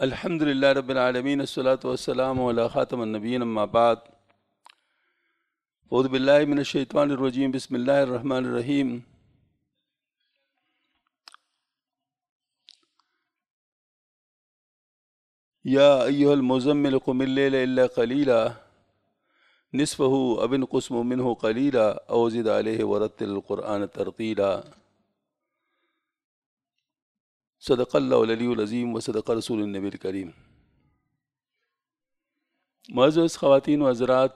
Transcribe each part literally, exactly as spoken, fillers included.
الحمد للہ رب العالمین الصلاۃ والسلام علی خاتم النبیین اما بعد اعوذ باللہ من الشیطان الرجیم بسم اللہ الرحمن الرحیم یا ایہا المزمل قم اللیل الا قلیلا نصفہ او انقص منہ قلیلا او زد علیہ ورتل القرآن ترتیلا صدق اللہ العلی العظیم و صدق رسول النبی الکریم۔ معزز خواتین و حضرات،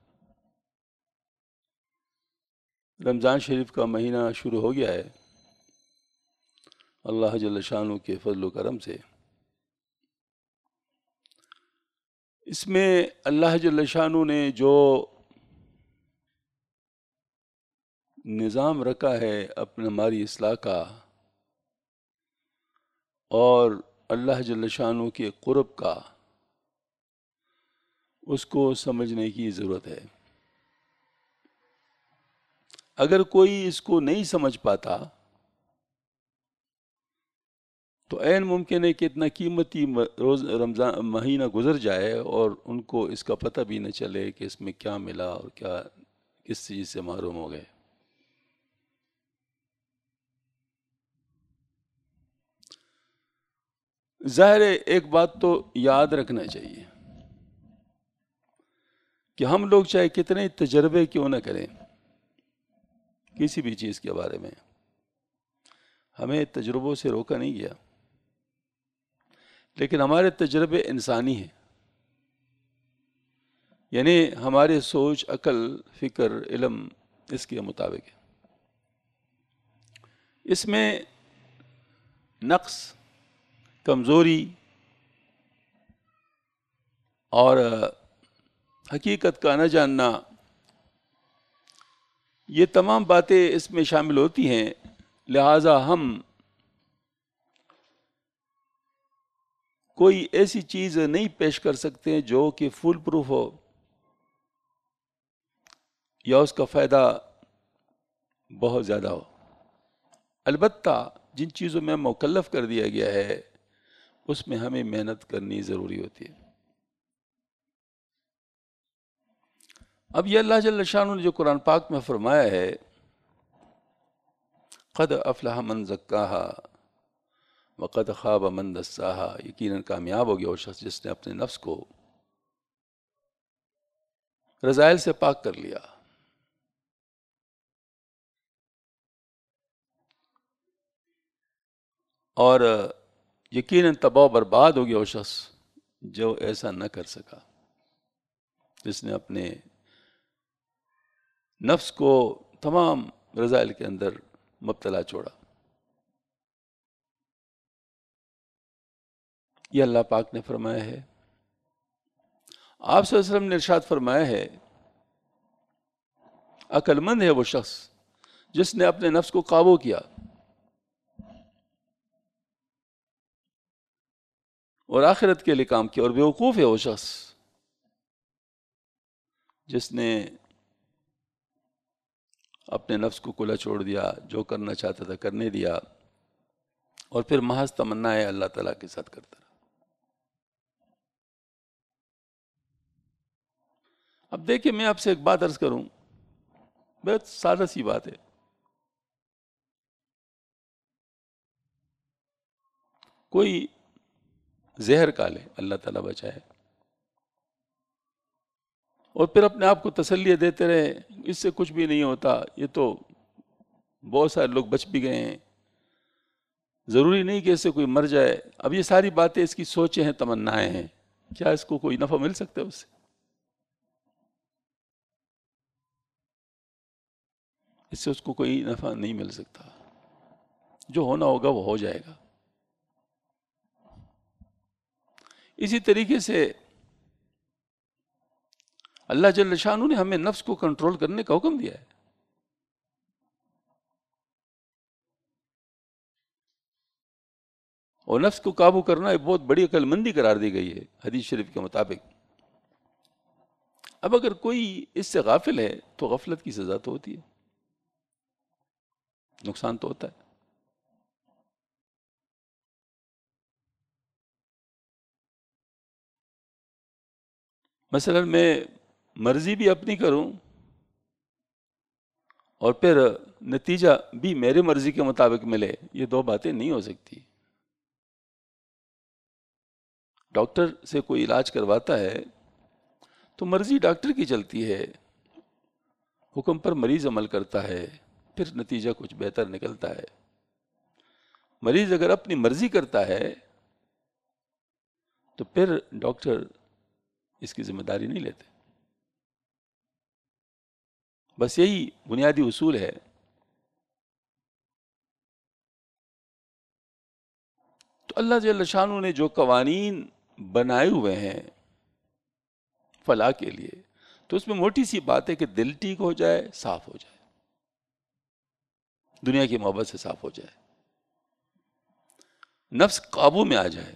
رمضان شریف کا مہینہ شروع ہو گیا ہے اللہ جل شانہ کے فضل و کرم سے۔ اس میں اللہ جل شانہ نے جو نظام رکھا ہے اپنے ہماری اصلاح کا اور اللہ جل شانہ کے قرب کا، اس کو سمجھنے کی ضرورت ہے۔ اگر کوئی اس کو نہیں سمجھ پاتا تو عین ممکن ہے کہ اتنا قیمتی روز رمضان مہینہ گزر جائے اور ان کو اس کا پتہ بھی نہ چلے کہ اس میں کیا ملا اور کیا کس چیز سے محروم ہو گئے۔ ظاہر ہے ایک بات تو یاد رکھنا چاہیے کہ ہم لوگ چاہے کتنے تجربے کیوں نہ کریں کسی بھی چیز کے بارے میں، ہمیں تجربوں سے روکا نہیں گیا، لیکن ہمارے تجربے انسانی ہیں، یعنی ہمارے سوچ، عقل، فکر، علم اس کے مطابق ہے۔ اس میں نقص، کمزوری اور حقیقت کا نہ جاننا، یہ تمام باتیں اس میں شامل ہوتی ہیں۔ لہٰذا ہم کوئی ایسی چیز نہیں پیش کر سکتے جو کہ فول پروف ہو یا اس کا فائدہ بہت زیادہ ہو۔ البتہ جن چیزوں میں مکلف کر دیا گیا ہے اس میں ہمیں محنت کرنی ضروری ہوتی ہے۔ اب یہ اللہ جل شانہ نے جو قرآن پاک میں فرمایا ہے، قد افلح من زکاہا وقد خاب من دساہا، یقیناً کامیاب ہو گیا وہ شخص جس نے اپنے نفس کو رذائل سے پاک کر لیا، اور یقیناً تباہ و برباد ہو گیا وہ شخص جو ایسا نہ کر سکا، جس نے اپنے نفس کو تمام رذائل کے اندر مبتلا چھوڑا۔ یہ اللہ پاک نے فرمایا ہے۔ آپ صلی اللہ علیہ وسلم نے ارشاد فرمایا ہے، عقل مند ہے وہ شخص جس نے اپنے نفس کو قابو کیا اور آخرت کے لیے کام کیا، اور بیوقوف ہے وہ شخص جس نے اپنے نفس کو کھلا چھوڑ دیا، جو کرنا چاہتا تھا کرنے دیا، اور پھر محض تمنا ہے اللہ تعالیٰ کے ساتھ کرتا رہا۔ اب دیکھیں، میں آپ سے ایک بات عرض کروں، بہت سادہ سی بات ہے۔ کوئی زہر کھا لے، اللہ تعالیٰ بچائے، اور پھر اپنے آپ کو تسلی دیتے رہے اس سے کچھ بھی نہیں ہوتا، یہ تو بہت سارے لوگ بچ بھی گئے ہیں، ضروری نہیں کہ اس سے کوئی مر جائے۔ اب یہ ساری باتیں اس کی سوچیں ہیں، تمنائیں ہیں، کیا اس کو کوئی نفع مل سکتا ہے اس سے؟ اس سے اس کو کوئی نفع نہیں مل سکتا۔ جو ہونا ہوگا وہ ہو جائے گا۔ اسی طریقے سے اللہ جل شانہ نے ہمیں نفس کو کنٹرول کرنے کا حکم دیا ہے۔ اور نفس کو قابو کرنا ایک بہت بڑی عقل مندی قرار دی گئی ہے حدیث شریف کے مطابق۔ اب اگر کوئی اس سے غافل ہے تو غفلت کی سزا تو ہوتی ہے، نقصان تو ہوتا ہے۔ مثلا میں مرضی بھی اپنی کروں اور پھر نتیجہ بھی میرے مرضی کے مطابق ملے، یہ دو باتیں نہیں ہو سکتی۔ ڈاکٹر سے کوئی علاج کرواتا ہے تو مرضی ڈاکٹر کی چلتی ہے، حکم پر مریض عمل کرتا ہے، پھر نتیجہ کچھ بہتر نکلتا ہے۔ مریض اگر اپنی مرضی کرتا ہے تو پھر ڈاکٹر اس کی ذمہ داری نہیں لیتے۔ بس یہی بنیادی اصول ہے۔ تو اللہ جل شانہ نے جو قوانین بنائے ہوئے ہیں فلاح کے لیے، تو اس میں موٹی سی بات ہے کہ دل ٹھیک ہو جائے، صاف ہو جائے، دنیا کی محبت سے صاف ہو جائے، نفس قابو میں آ جائے،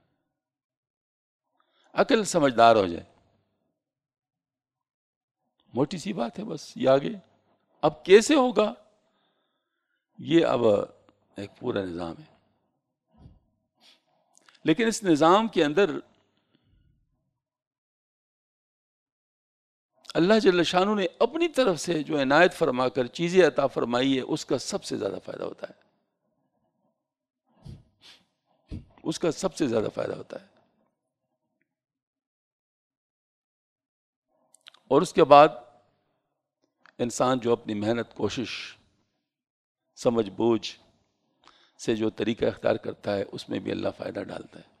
عقل سمجھدار ہو جائے۔ موٹی سی بات ہے، بس یہ آگے اب کیسے ہوگا، یہ اب ایک پورا نظام ہے۔ لیکن اس نظام کے اندر اللہ جل شانہ نے اپنی طرف سے جو عنایت فرما کر چیزیں عطا فرمائی ہے، اس کا سب سے زیادہ فائدہ ہوتا ہے، اس کا سب سے زیادہ فائدہ ہوتا ہے۔ اور اس کے بعد انسان جو اپنی محنت، کوشش، سمجھ بوجھ سے جو طریقہ اختیار کرتا ہے، اس میں بھی اللہ فائدہ ڈالتا ہے۔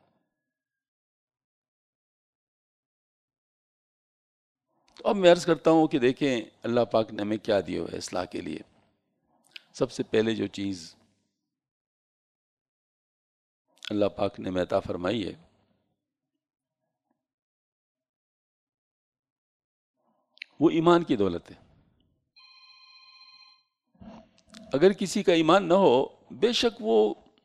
تو اب میں عرض کرتا ہوں کہ دیکھیں اللہ پاک نے ہمیں کیا دیا ہے اصلاح کے لیے۔ سب سے پہلے جو چیز اللہ پاک نے ہمیں عطا فرمائی ہے وہ ایمان کی دولت ہے۔ اگر کسی کا ایمان نہ ہو، بے شک وہ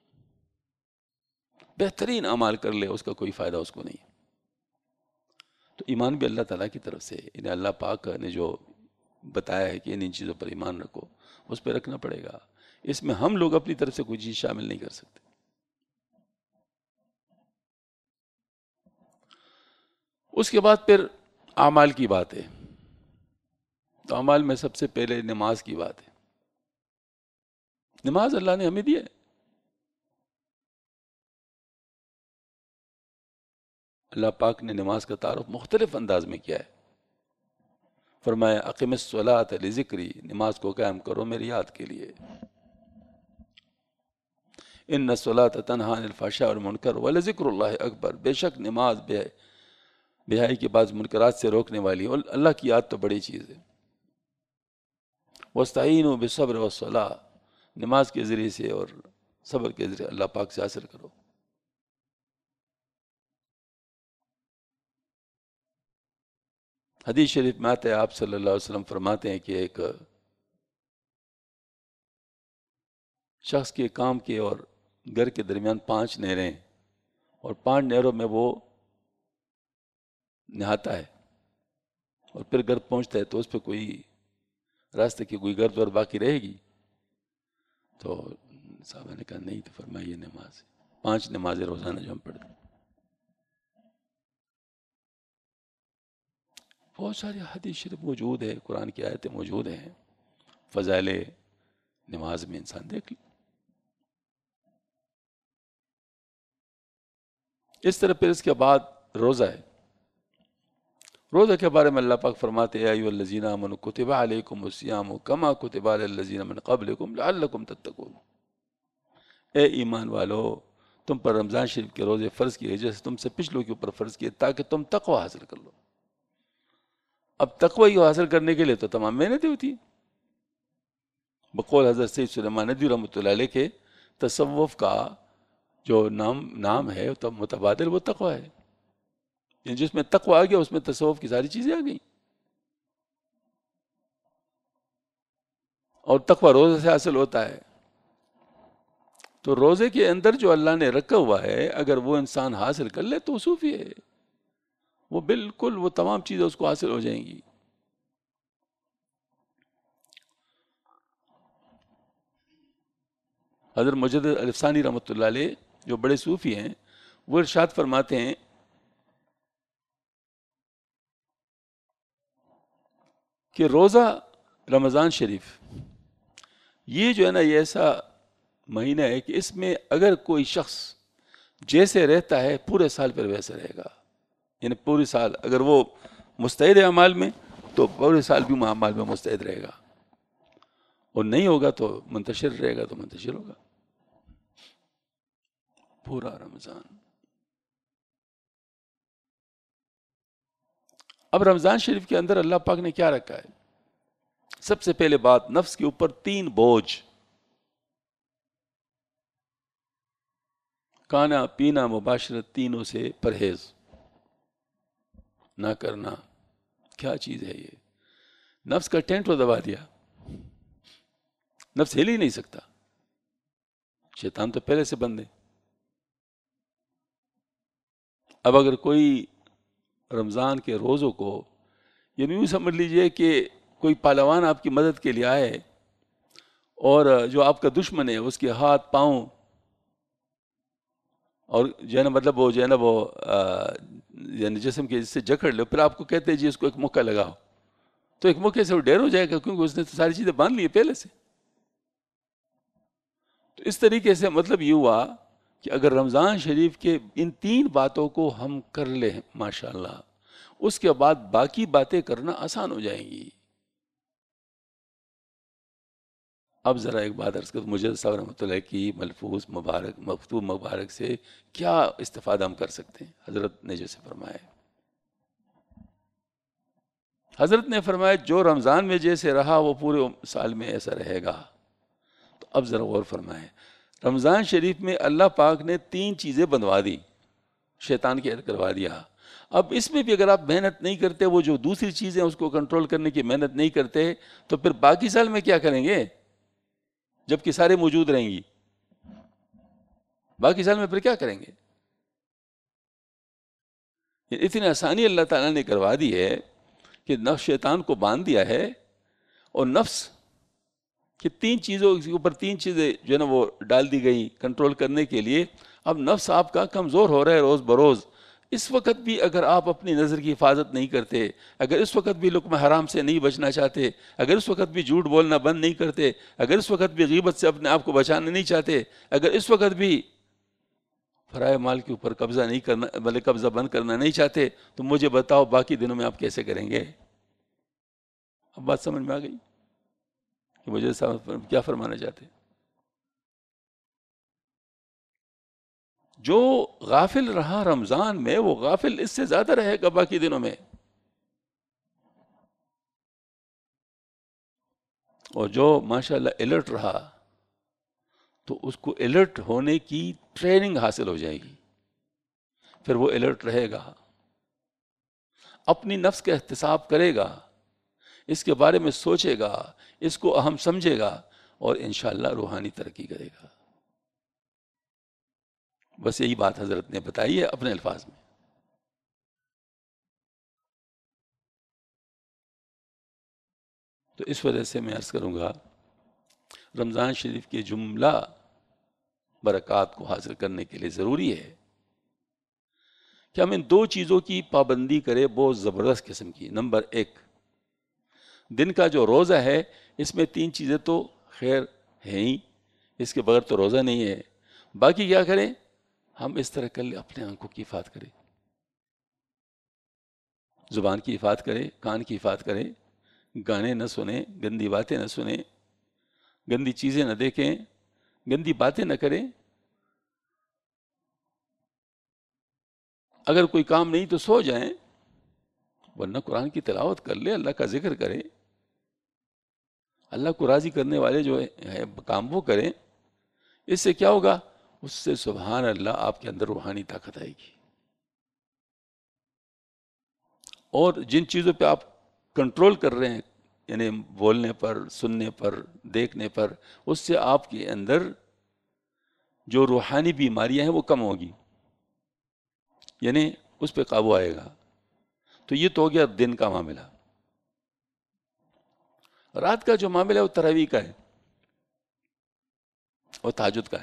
بہترین اعمال کر لے، اس کا کوئی فائدہ اس کو نہیں۔ تو ایمان بھی اللہ تعالیٰ کی طرف سے، انہیں اللہ پاک نے جو بتایا ہے کہ ان ان چیزوں پر ایمان رکھو، اس پہ رکھنا پڑے گا۔ اس میں ہم لوگ اپنی طرف سے کوئی چیز شامل نہیں کر سکتے۔ اس کے بعد پھر اعمال کی بات ہے۔ تو اعمال میں سب سے پہلے نماز کی بات ہے۔ نماز اللہ نے ہمیں دی ہے۔ اللہ پاک نے نماز کا تعارف مختلف انداز میں کیا ہے۔ فرمایا اقم الصلاۃ لذکری، نماز کو قائم کرو میری یاد کے لیے۔ ان الصلاۃ تنہی عن الفحشاء والمنکر ولذکر اللہ اکبر، بے شک نماز بے بے حیائی کے بعض منکرات سے روکنے والی، اور اللہ کی یاد تو بڑی چیز ہے۔ واستعینوا بالصبر والصلاۃ، نماز کے ذریعے سے اور صبر کے ذریعے اللہ پاک سے حاصل کرو۔ حدیث شریف میں آتا ہے، آپ صلی اللہ علیہ وسلم فرماتے ہیں کہ ایک شخص کے کام کے اور گھر کے درمیان پانچ نہریں، اور پانچ نہروں میں وہ نہاتا ہے اور پھر گھر پہنچتا ہے تو اس پہ کوئی راستے کی کوئی گرد اور باقی رہے گی؟ تو صحابہ نے کہا نہیں، تو فرمایا یہ نماز ہے، پانچ نمازیں روزانہ جو ہم پڑھتے ہیں۔ بہت ساری حدیث شریف موجود ہے، قرآن کی آیتیں موجود ہیں، فضائل نماز میں انسان دیکھ لے۔ اس طرح پھر اس کے بعد روزہ ہے۔ روزہ کے بارے میں اللہ پاک فرماتے ہیں یا ایھا الذین آمنوا کتب علیکم الصیام کما کتب علی الذین من قبلکم لعلکم تتقون، اے ایمان والو تم پر رمضان شریف کے روزے فرض کیے جیسے تم سے پچھلوں کے اوپر فرض کیے تاکہ تم تقوی حاصل کر لو۔ اب تقوی کو حاصل کرنے کے لیے تو تمام محنتیں ہوتی ہیں۔ بقول حضرت سید سلیمان ندوی رحمۃ اللہ علیہ کے تصوف کا جو نام نام ہے تو متبادل وہ تقوی ہے، یعنی جس میں تقوی آ گیا اس میں تصوف کی ساری چیزیں آ گئیں۔ اور تقوی روزے سے حاصل ہوتا ہے۔ تو روزے کے اندر جو اللہ نے رکھا ہوا ہے اگر وہ انسان حاصل کر لے تو وہ صوفی ہے، وہ بالکل وہ تمام چیزیں اس کو حاصل ہو جائیں گی۔ حضرت مجدد الفسانی رحمۃ اللہ علیہ جو بڑے صوفی ہیں، وہ ارشاد فرماتے ہیں کہ روزہ رمضان شریف یہ جو ہے نا، یہ ایسا مہینہ ہے کہ اس میں اگر کوئی شخص جیسے رہتا ہے پورے سال پر ویسے رہے گا. یعنی پورے سال اگر وہ مستعد ہے اعمال میں تو پورے سال بھی اعمال میں مستعد رہے گا، اور نہیں ہوگا تو منتشر رہے گا تو منتشر ہوگا پورا رمضان. اب رمضان شریف کے اندر اللہ پاک نے کیا رکھا ہے؟ سب سے پہلے بات، نفس کے اوپر تین بوجھ، کھانا پینا مباشرت، تینوں سے پرہیز نہ کرنا. کیا چیز ہے یہ؟ نفس کا ٹینٹ دبا دیا، نفس ہل ہی نہیں سکتا. شیطان تو پہلے سے بند ہے. اب اگر کوئی رمضان کے روزوں کو، یعنی یوں سمجھ لیجئے کہ کوئی پہلوان آپ کی مدد کے لیے آئے اور جو آپ کا دشمن ہے اس کے ہاتھ پاؤں اور جو ہے نا مطلب وہ جو ہے نا وہ یعنی جسم کے جس سے جکڑ لے، پھر آپ کو کہتے ہیں جی اس کو ایک مکہ لگاؤ، تو ایک مکے سے وہ ڈیر ہو جائے گا کیونکہ اس نے تو ساری چیزیں باندھ لی پہلے سے. تو اس طریقے سے مطلب یہ ہوا کہ اگر رمضان شریف کے ان تین باتوں کو ہم کر لیں ماشاءاللہ، اس کے بعد باقی باتیں کرنا آسان ہو جائیں گی. اب ذرا ایک بات عرض کر، مجھے صاحب رحمۃ اللہ کی ملفوظ مبارک مکتوب مبارک سے کیا استفادہ ہم کر سکتے ہیں؟ حضرت نے جیسے فرمایا، حضرت نے فرمایا جو رمضان میں جیسے رہا وہ پورے سال میں ایسا رہے گا. تو اب ذرا غور فرمائیں، رمضان شریف میں اللہ پاک نے تین چیزیں بنوا دی، شیطان کی عید کروا دیا. اب اس میں بھی اگر آپ محنت نہیں کرتے، وہ جو دوسری چیزیں اس کو کنٹرول کرنے کی محنت نہیں کرتے، تو پھر باقی سال میں کیا کریں گے جبکہ سارے موجود رہیں گی؟ باقی سال میں پھر کیا کریں گے؟ اتنی آسانی اللہ تعالیٰ نے کروا دی ہے کہ نفس شیطان کو باندھ دیا ہے، اور نفس کہ تین چیزوں کے اوپر تین چیزیں جو ہے نا وہ ڈال دی گئی کنٹرول کرنے کے لیے. اب نفس آپ کا کمزور ہو رہا ہے روز بروز. اس وقت بھی اگر آپ اپنی نظر کی حفاظت نہیں کرتے، اگر اس وقت بھی لقمہ حرام سے نہیں بچنا چاہتے، اگر اس وقت بھی جھوٹ بولنا بند نہیں کرتے، اگر اس وقت بھی غیبت سے اپنے آپ کو بچانا نہیں چاہتے، اگر اس وقت بھی فرائض مال کے اوپر قبضہ نہیں کرنا بلکہ قبضہ بند کرنا نہیں چاہتے، تو مجھے بتاؤ باقی دنوں میں آپ کیسے کریں گے؟ اب بات سمجھ میں آ گئی کہ مجھے کیا فرمانا چاہتے ہیں؟ جو غافل رہا رمضان میں وہ غافل اس سے زیادہ رہے گا باقی دنوں میں، اور جو ماشاءاللہ الرٹ رہا تو اس کو الرٹ ہونے کی ٹریننگ حاصل ہو جائے گی. پھر وہ الرٹ رہے گا، اپنی نفس کا احتساب کرے گا، اس کے بارے میں سوچے گا، اس کو اہم سمجھے گا، اور انشاءاللہ روحانی ترقی کرے گا. بس یہی بات حضرت نے بتائی ہے اپنے الفاظ میں. تو اس وجہ سے میں عرض کروں گا، رمضان شریف کے جملہ برکات کو حاصل کرنے کے لیے ضروری ہے کہ ہم ان دو چیزوں کی پابندی کریں بہت زبردست قسم کی. نمبر ایک، دن کا جو روزہ ہے اس میں تین چیزیں تو خیر ہیں ہی، اس کے بغیر تو روزہ نہیں ہے. باقی کیا کریں؟ ہم اس طرح کر لیں، اپنے آنکھوں کی حفاظت کریں، زبان کی حفاظت کریں، کان کی حفاظت کریں، گانے نہ سنیں، گندی باتیں نہ سنیں، گندی چیزیں نہ دیکھیں، گندی باتیں نہ کریں. اگر کوئی کام نہیں تو سو جائیں، ورنہ قرآن کی تلاوت کر لیں، اللہ کا ذکر کریں، اللہ کو راضی کرنے والے جو ہے کام وہ کریں. اس سے کیا ہوگا؟ اس سے سبحان اللہ آپ کے اندر روحانی طاقت آئے گی. اور جن چیزوں پہ آپ کنٹرول کر رہے ہیں، یعنی بولنے پر، سننے پر، دیکھنے پر، اس سے آپ کے اندر جو روحانی بیماریاں ہیں وہ کم ہوگی، یعنی اس پہ قابو آئے گا. تو یہ تو ہو گیا دن کا معاملہ. رات کا جو معاملہ ہے وہ تراویح کا ہے اور تہجد کا ہے.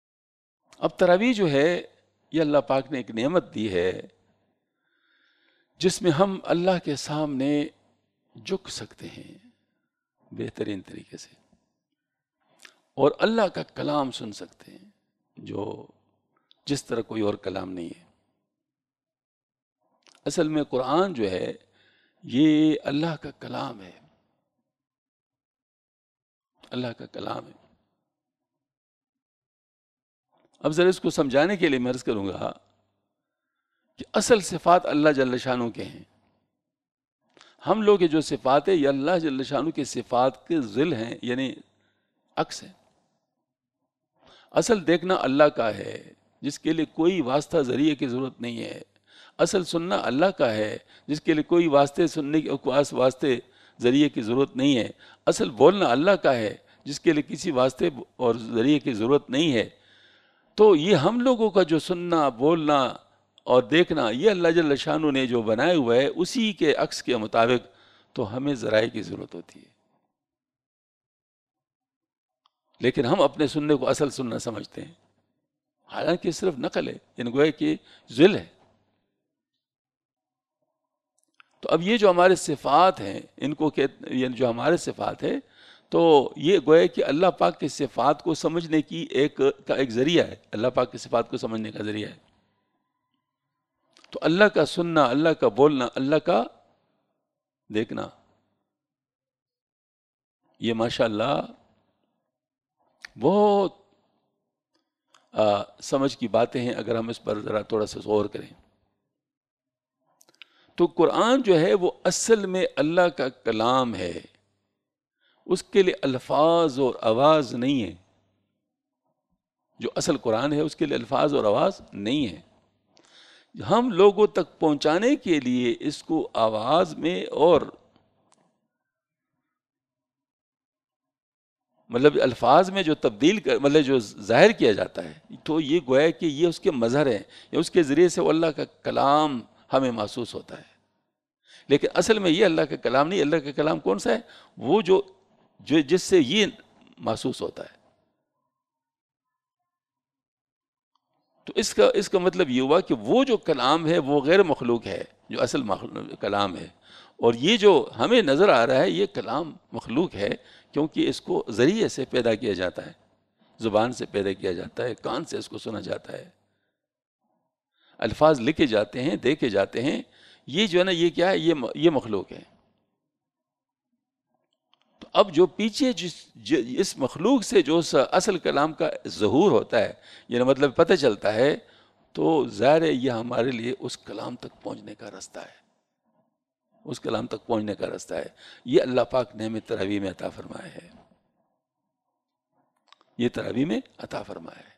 اب تراویح جو ہے یہ اللہ پاک نے ایک نعمت دی ہے جس میں ہم اللہ کے سامنے جھک سکتے ہیں بہترین طریقے سے، اور اللہ کا کلام سن سکتے ہیں جو جس طرح کوئی اور کلام نہیں ہے۔ اصل میں قرآن جو ہے یہ اللہ کا کلام ہے، اللہ کا کلام ہے۔ اب ذرا اس کو سمجھانے کے لیے میں عرض کروں گا کہ اصل صفات اللہ جل شانہ کے ہیں۔ ہم لوگ کے جو صفات ہیں یہ اللہ جل شانہ کے صفات کے ضل ہیں، یعنی عکس ہیں۔ اصل دیکھنا اللہ کا ہے جس کے لیے کوئی واسطہ ذریعے کی ضرورت نہیں ہے۔ اصل سننا اللہ کا ہے جس کے لیے کوئی واسطے سننے کی واسطے ذریعے کی ضرورت نہیں ہے۔ اصل بولنا اللہ کا ہے جس کے لیے کسی واسطے اور ذریعے کی ضرورت نہیں ہے۔ تو یہ ہم لوگوں کا جو سننا، بولنا اور دیکھنا یہ اللہ جل شانہ نے جو بنائے ہوا ہے اسی کے عکس کے مطابق تو ہمیں ذرائع کی ضرورت ہوتی ہے، لیکن ہم اپنے سننے کو اصل سننا سمجھتے ہیں، حالانکہ صرف نقل ہے، یعنی گویا کہ ذل ہے۔ تو اب یہ جو ہمارے صفات ہیں ان کو یعنی جو ہمارے صفات ہے تو یہ گویا کہ اللہ پاک کی صفات کو سمجھنے کی ایک کا ایک ذریعہ ہے، اللہ پاک کی صفات کو سمجھنے کا ذریعہ ہے۔ تو اللہ کا سننا، اللہ کا بولنا، اللہ کا دیکھنا، یہ ماشاءاللہ بہت آ, سمجھ کی باتیں ہیں اگر ہم اس پر ذرا تھوڑا سا غور کریں۔ تو قرآن جو ہے وہ اصل میں اللہ کا کلام ہے، اس کے لیے الفاظ اور آواز نہیں ہے۔ جو اصل قرآن ہے اس کے لیے الفاظ اور آواز نہیں ہے۔ ہم لوگوں تک پہنچانے کے لیے اس کو آواز میں اور مطلب الفاظ میں جو تبدیل کر مطلب جو ظاہر کیا جاتا ہے تو یہ گویا کہ یہ اس کے مظہر ہیں، یا اس کے ذریعے سے وہ اللہ کا کلام ہمیں محسوس ہوتا ہے، لیکن اصل میں یہ اللہ کا کلام نہیں۔ اللہ کا کلام کون سا ہے؟ وہ جو جو جس سے یہ محسوس ہوتا ہے۔ تو اس کا اس کا مطلب یہ ہوا کہ وہ جو کلام ہے وہ غیر مخلوق ہے جو اصل کلام ہے، اور یہ جو ہمیں نظر آ رہا ہے یہ کلام مخلوق ہے کیونکہ اس کو ذریعے سے پیدا کیا جاتا ہے، زبان سے پیدا کیا جاتا ہے، کان سے اس کو سنا جاتا ہے، الفاظ لکھے جاتے ہیں، دیکھے جاتے ہیں۔ یہ جو ہے نا یہ کیا ہے؟ یہ یہ مخلوق ہے۔ تو اب جو پیچھے جس اس مخلوق سے جو اصل کلام کا ظہور ہوتا ہے، یعنی مطلب پتہ چلتا ہے، تو ظاہر ہے یہ ہمارے لیے اس کلام تک پہنچنے کا رستہ ہے، اس کلام تک پہنچنے کا رستہ ہے۔ یہ اللہ پاک نے ہمیں تراویح میں عطا فرمایا ہے، یہ تراویح میں عطا فرمایا ہے۔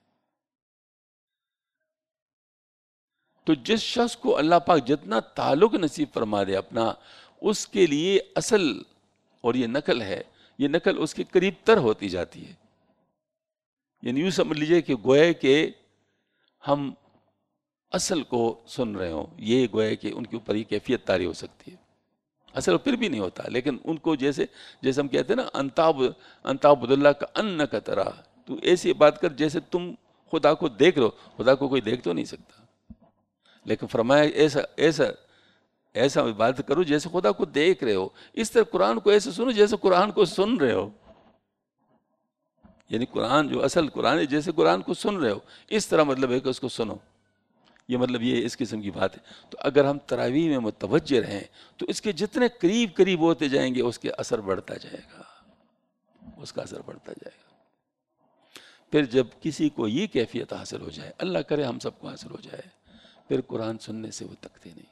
تو جس شخص کو اللہ پاک جتنا تعلق نصیب فرما دے اپنا، اس کے لیے اصل اور یہ نقل ہے، یہ نقل اس کے قریب تر ہوتی جاتی ہے۔ یعنی یوں سمجھ لیجئے کہ گویا کہ ہم اصل کو سن رہے ہوں، یہ گویا کہ ان کے اوپر یہ کیفیت طاری ہو سکتی ہے۔ اصل پھر بھی نہیں ہوتا، لیکن ان کو جیسے جیسے ہم کہتے ہیں نا انتاب انتاب اللہ کا ان کا طرح، تو ایسی بات کر جیسے تم خدا کو دیکھ رہے ہو، خدا کو کوئی دیکھ تو نہیں سکتا، لیکن فرمایا ایسا ایسا ایسا بات کرو جیسے خدا کو دیکھ رہے ہو، اس طرح قرآن کو ایسے سنو جیسے قرآن کو سن رہے ہو، یعنی قرآن جو اصل قرآن ہے جیسے قرآن کو سن رہے ہو، اس طرح مطلب ہے کہ اس کو سنو، یہ مطلب یہ اس قسم کی بات ہے۔ تو اگر ہم تراویح میں متوجہ رہیں تو اس کے جتنے قریب قریب ہوتے جائیں گے اس کے اثر بڑھتا جائے گا، اس کا اثر بڑھتا جائے گا۔ پھر جب کسی کو یہ کیفیت حاصل ہو جائے، اللہ کرے ہم سب کو حاصل ہو جائے، پھر قرآن سننے سے وہ تکتے نہیں،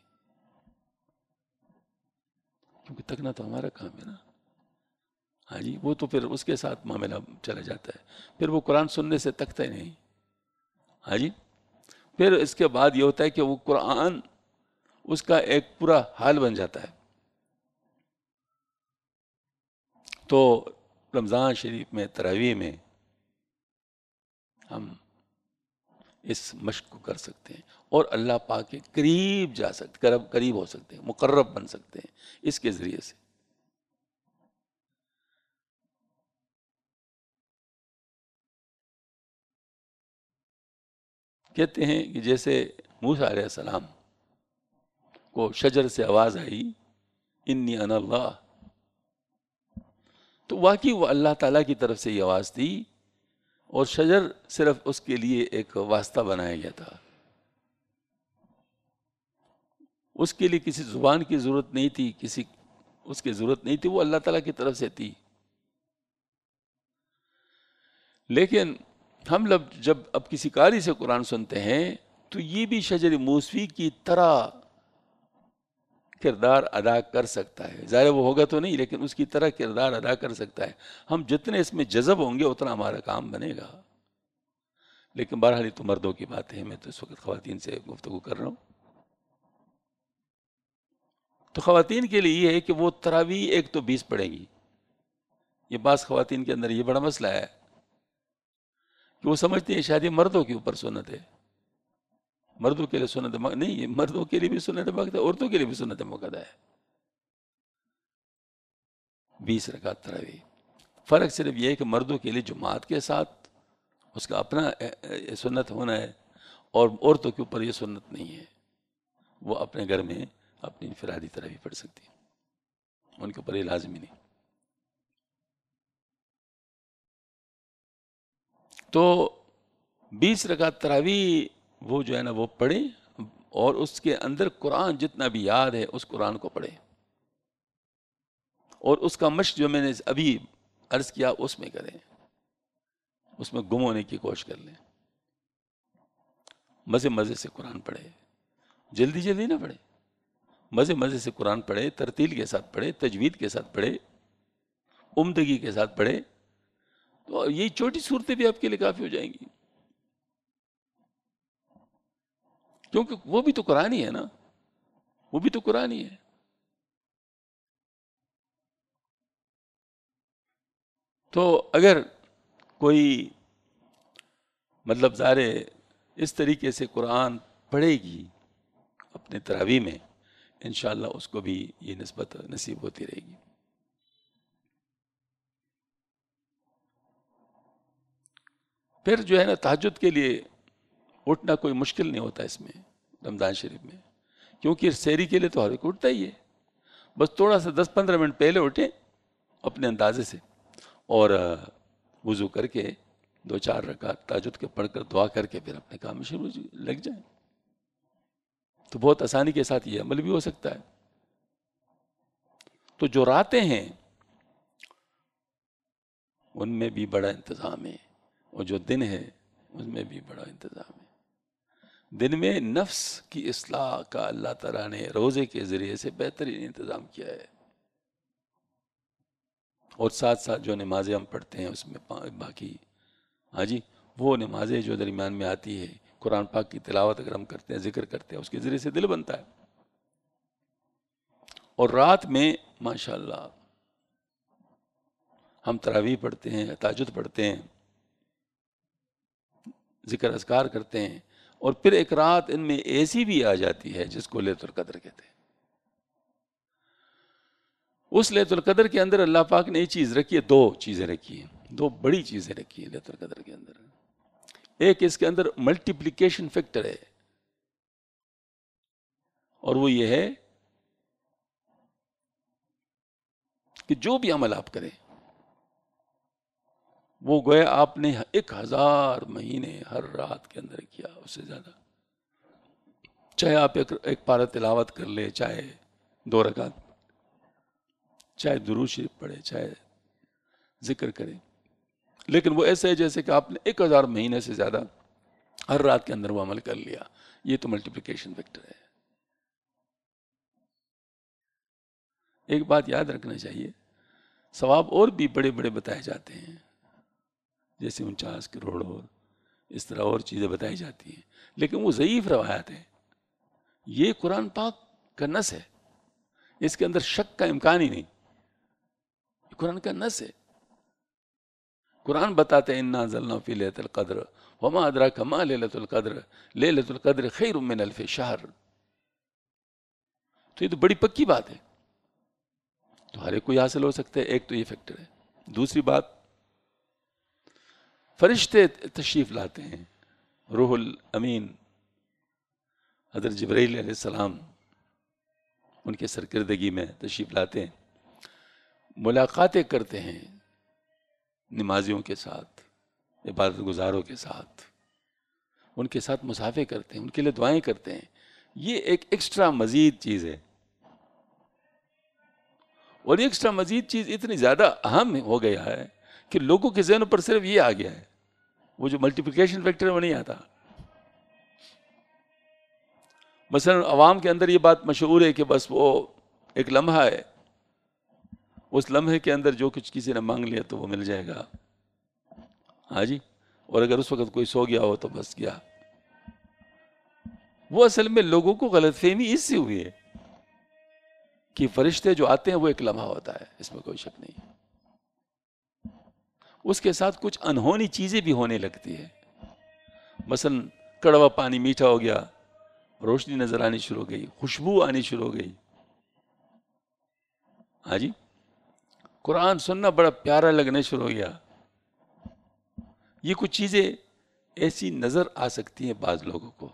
کیونکہ تکنا تو ہمارا کام ہے نا۔ ہاں جی، وہ تو پھر اس کے ساتھ معاملہ چلا جاتا ہے، پھر وہ قرآن سننے سے تکتا ہی نہیں۔ ہاں جی، پھر اس کے بعد یہ ہوتا ہے کہ وہ قرآن اس کا ایک پورا حال بن جاتا ہے۔ تو رمضان شریف میں تراویح میں ہم اس مشق کو کر سکتے ہیں اور اللہ پاک کے قریب جا سکتے، قریب ہو سکتے ہیں، مقرب بن سکتے ہیں اس کے ذریعے سے۔ کہتے ہیں کہ جیسے موسیٰ علیہ السلام کو شجر سے آواز آئی انی انا اللہ، تو واقعی وہ اللہ تعالیٰ کی طرف سے یہ آواز تھی، اور شجر صرف اس کے لیے ایک واسطہ بنایا گیا تھا، اس کے لیے کسی زبان کی ضرورت نہیں تھی، کسی اس کی ضرورت نہیں تھی، وہ اللہ تعالیٰ کی طرف سے تھی۔ لیکن ہم لوگ جب اب کسی قاری سے قرآن سنتے ہیں تو یہ بھی شجر موسوی کی طرح کردار ادا کر سکتا ہے، ظاہر وہ ہوگا تو نہیں، لیکن اس کی طرح کردار ادا کر سکتا ہے۔ ہم جتنے اس میں جذب ہوں گے اتنا ہمارا کام بنے گا۔ لیکن بہرحال تو مردوں کی بات ہے، میں تو اس وقت خواتین سے گفتگو کر رہا ہوں۔ تو خواتین کے لیے یہ ہے کہ وہ تراویح ایک تو بیس پڑھیں گی۔ یہ بعض خواتین کے اندر یہ بڑا مسئلہ ہے کہ وہ سمجھتے ہیں شاید یہ مردوں کے اوپر سنت ہے، مردوں کے لیے سنت ہے، نہیں، یہ مردوں کے لیے بھی سنت موقع ہے، عورتوں کے لیے بھی سنت موقع ہے۔ بیس رکعت تراویح، فرق صرف یہ ہے کہ مردوں کے لیے جماعت کے ساتھ اس کا اپنا سنت ہونا ہے، اور عورتوں کے اوپر یہ سنت نہیں ہے، وہ اپنے گھر میں اپنی انفرادی تراویح پڑھ سکتی ہیں، ان کے اوپر یہ لازمی نہیں۔ تو بیس رکعت تراویح وہ جو ہے نا وہ پڑھیں، اور اس کے اندر قرآن جتنا بھی یاد ہے اس قرآن کو پڑھیں، اور اس کا مشق جو میں نے ابھی عرض کیا اس میں کریں، اس میں گم ہونے کی کوشش کر لیں، مزے مزے سے قرآن پڑھے، جلدی جلدی نہ پڑھے، مزے مزے سے قرآن پڑھے، ترتیل کے ساتھ پڑھے، تجوید کے ساتھ پڑھے، عمدگی کے ساتھ پڑھے، تو یہ چھوٹی صورتیں بھی آپ کے لیے کافی ہو جائیں گی، کیونکہ وہ بھی تو قرآن ہی ہے نا، وہ بھی تو قرآن ہی ہے۔ تو اگر کوئی مطلب ظاہر اس طریقے سے قرآن پڑھے گی اپنے تراویح میں، انشاءاللہ اس کو بھی یہ نسبت نصیب ہوتی رہے گی۔ پھر جو ہے نا تہجد کے لیے اٹھنا کوئی مشکل نہیں ہوتا اس میں، رمضان شریف میں، کیونکہ سحری کے لیے تو ہر ایک اٹھتا ہی ہے، بس تھوڑا سا دس پندرہ منٹ پہلے اٹھیں اپنے اندازے سے، اور وضو کر کے دو چار رکعت تہجد کے پڑھ کر دعا کر کے پھر اپنے کام میں شروع لگ جائیں، تو بہت آسانی کے ساتھ یہ عمل بھی ہو سکتا ہے۔ تو جو راتیں ہیں ان میں بھی بڑا انتظام ہے، اور جو دن ہے اس میں بھی بڑا انتظام ہے۔ دن میں نفس کی اصلاح کا اللہ تعالیٰ نے روزے کے ذریعے سے بہترین انتظام کیا ہے، اور ساتھ ساتھ جو نمازیں ہم پڑھتے ہیں اس میں باقی ہاں جی وہ نمازیں جو درمیان میں آتی ہے، قرآن پاک کی تلاوت اگر ہم کرتے ہیں، ذکر کرتے ہیں، اس کے ذریعے سے دل بنتا ہے۔ اور رات میں ماشاءاللہ ہم تراویح پڑھتے ہیں، تہجد پڑھتے ہیں، ذکر اذکار کرتے ہیں، اور پھر ایک رات ان میں ایسی بھی آ جاتی ہے جس کو لیلۃ القدر کہتے ہیں۔ اس لیلۃ القدر کے اندر اللہ پاک نے یہ چیز رکھی ہے، دو چیزیں رکھی ہیں، دو بڑی چیزیں رکھی ہیں لیلۃ القدر کے اندر۔ ایک اس کے اندر ملٹیپلیکیشن فیکٹر ہے، اور وہ یہ ہے کہ جو بھی عمل آپ کریں وہ گویا آپ نے ایک ہزار مہینے ہر رات کے اندر کیا، اس سے زیادہ، چاہے آپ ایک ایک پارہ تلاوت کر لیں، چاہے دو رکعت، چاہے درود شریف پڑھے، چاہے ذکر کریں، لیکن وہ ایسے ہے جیسے کہ آپ نے ایک ہزار مہینے سے زیادہ ہر رات کے اندر وہ عمل کر لیا۔ یہ تو ملٹیپلیکیشن فیکٹر ہے۔ ایک بات یاد رکھنا چاہیے، ثواب اور بھی بڑے بڑے بتائے جاتے ہیں، جیسے انچاس کروڑ اور اس طرح اور چیزیں بتائی جاتی ہیں، لیکن وہ ضعیف روایات ہیں۔ یہ قرآن پاک کا نص ہے، اس کے اندر شک کا امکان ہی نہیں، یہ قرآن کا نص ہے۔ قرآن بتاتے ہیں انا انزلنا فی لیلۃ القدر وما ادراک ما لیلۃ القدر لیلۃ القدر خیر من الف شہر۔ تو یہ تو بڑی پکی بات ہے، تو ہر ایک کو یہ حاصل ہو سکتا ہے۔ ایک تو یہ فیکٹر ہے۔ دوسری بات، فرشتے تشریف لاتے ہیں، روح الامین حضرت جبرائیل علیہ السلام ان کے سرکردگی میں تشریف لاتے ہیں، ملاقاتیں کرتے ہیں نمازیوں کے ساتھ، عبادت گزاروں کے ساتھ، ان کے ساتھ مصافحے کرتے ہیں، ان کے لیے دعائیں کرتے ہیں. یہ ایک ایکسٹرا مزید چیز ہے، اور یہ ایکسٹرا مزید چیز اتنی زیادہ اہم ہو گیا ہے کہ لوگوں کے ذہنوں پر صرف یہ آ گیا ہے، وہ جو ملٹیپلیکیشن فیکٹر ہے وہ نہیں آتا. مثلا عوام کے اندر یہ بات مشہور ہے کہ بس وہ ایک لمحہ ہے، اس لمحے کے اندر جو کچھ کسی نے مانگ لیا تو وہ مل جائے گا. ہاں جی، اور اگر اس وقت کوئی سو گیا ہو تو بس گیا. وہ اصل میں لوگوں کو غلط فہمی اس سے ہوئی ہے کہ فرشتے جو آتے ہیں وہ ایک لمحہ ہوتا ہے، اس میں کوئی شک نہیں. اس کے ساتھ کچھ انہونی چیزیں بھی ہونے لگتی ہے. مثلا کڑوا پانی میٹھا ہو گیا، روشنی نظر آنی شروع ہو گئی، خوشبو آنی شروع ہو گئی. ہاں جی، قرآن سننا بڑا پیارا لگنے شروع ہو گیا. یہ کچھ چیزیں ایسی نظر آ سکتی ہیں بعض لوگوں کو،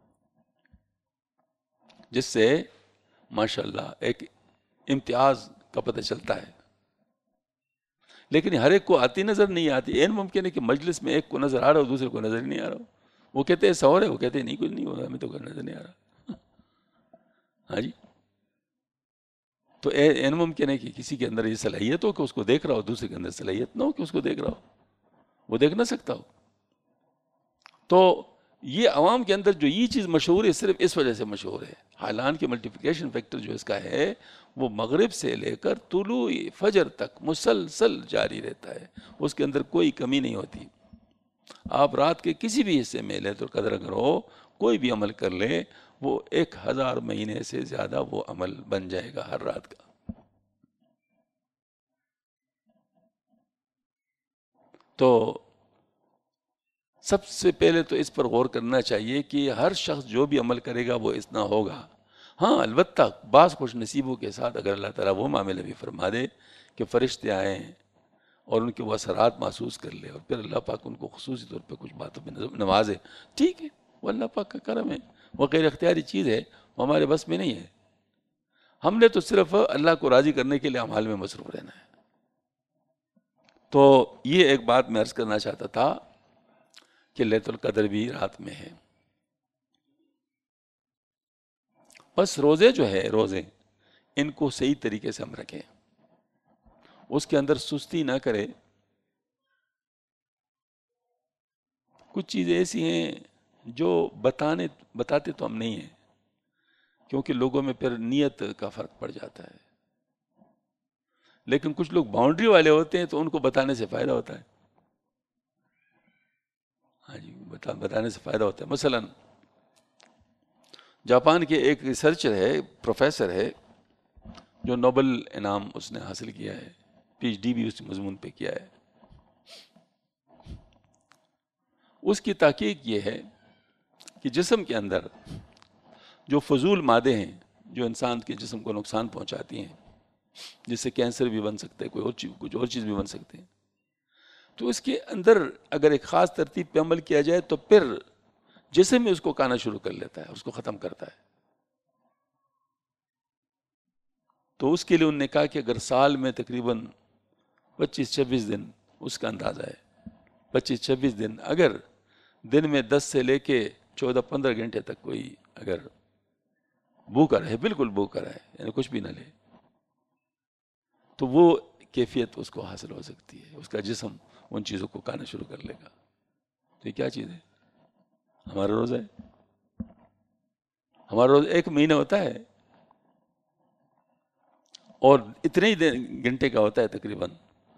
جس سے ماشاءاللہ ایک امتیاز کا پتہ چلتا ہے. لیکن ہر ایک کو آتی نظر نہیں آتی. این ممکن ہے کہ مجلس میں ایک کو نظر آ رہا ہو، دوسرے کو نظر نہیں آ رہا ہو. وہ کہتے ہیں سو رہے، وہ کہتے ہیں نہیں کچھ نہیں ہو رہا، ہمیں تو کوئی نظر نہیں آ رہا. ہاں جی، تو این ممکن ہے کہ کسی کے اندر یہ صلاحیت ہو کہ اس کو دیکھ رہا ہو، دوسرے کے اندر صلاحیت نہ ہو کہ اس کو دیکھ رہا ہو، وہ دیکھ نہ سکتا ہو. تو یہ عوام کے اندر جو یہ چیز مشہور ہے صرف اس وجہ سے مشہور ہے. حالانکہ ملٹیپلیکیشن فیکٹر جو اس کا ہے وہ مغرب سے لے کر طلوع فجر تک مسلسل جاری رہتا ہے، اس کے اندر کوئی کمی نہیں ہوتی. آپ رات کے کسی بھی حصے میں لیلۃ القدر اگر ہو، کوئی بھی عمل کر لے، وہ ایک ہزار مہینے سے زیادہ وہ عمل بن جائے گا ہر رات کا. تو سب سے پہلے تو اس پر غور کرنا چاہیے کہ ہر شخص جو بھی عمل کرے گا وہ اتنا ہوگا. ہاں البتہ بعض خوش نصیبوں کے ساتھ اگر اللہ تعالیٰ وہ معاملہ بھی فرما دے کہ فرشتے آئیں اور ان کے وہ اثرات محسوس کر لے، اور پھر اللہ پاک ان کو خصوصی طور پہ کچھ باتوں پہ نوازے، ٹھیک ہے، وہ اللہ پاک کا کرم ہے، وہ غیر اختیاری چیز ہے، وہ ہمارے بس میں نہیں ہے. ہم نے تو صرف اللہ کو راضی کرنے کے لیے اعمال میں مصروف رہنا ہے. تو یہ ایک بات میں عرض کرنا چاہتا تھا کہ لیلۃ القدر بھی رات میں ہے. بس روزے جو ہے، روزے ان کو صحیح طریقے سے ہم رکھیں، اس کے اندر سستی نہ کرے. کچھ چیزیں ایسی ہیں جو بتانے بتاتے تو ہم نہیں ہیں، کیونکہ لوگوں میں پھر نیت کا فرق پڑ جاتا ہے. لیکن کچھ لوگ باؤنڈری والے ہوتے ہیں تو ان کو بتانے سے فائدہ ہوتا ہے. ہاں جی، بتا بتانے سے فائدہ ہوتا ہے. مثلا جاپان کے ایک ریسرچر ہے، پروفیسر ہے، جو نوبل انعام اس نے حاصل کیا ہے، پی ایچ ڈی بھی اس مضمون پہ کیا ہے. اس کی تحقیق یہ ہے کہ جسم کے اندر جو فضول مادے ہیں جو انسان کے جسم کو نقصان پہنچاتی ہیں، جس سے کینسر بھی بن سکتا ہے، کوئی اور چیز کچھ اور چیز بھی بن سکتے ہیں، تو اس کے اندر اگر ایک خاص ترتیب پہ عمل کیا جائے تو پھر جسم میں اس کو کھانا شروع کر لیتا ہے، اس کو ختم کرتا ہے. تو اس کے لیے انہوں نے کہا کہ اگر سال میں تقریباً پچیس چھبیس دن، اس کا اندازہ ہے پچیس چھبیس دن، اگر دن میں دس سے لے کے چودہ پندرہ گھنٹے تک کوئی اگر بھوکا رہے، بالکل بھوکا رہے، یعنی کچھ بھی نہ لے، تو وہ کیفیت اس کو حاصل ہو سکتی ہے، اس کا جسم ان چیزوں کو کھانا شروع کر لے گا. تو یہ کیا چیز ہے؟ ہمارا روزہ ہے. ہمارا روزہ ایک مہینہ ہوتا ہے اور اتنے ہی گھنٹے کا ہوتا ہے تقریباً.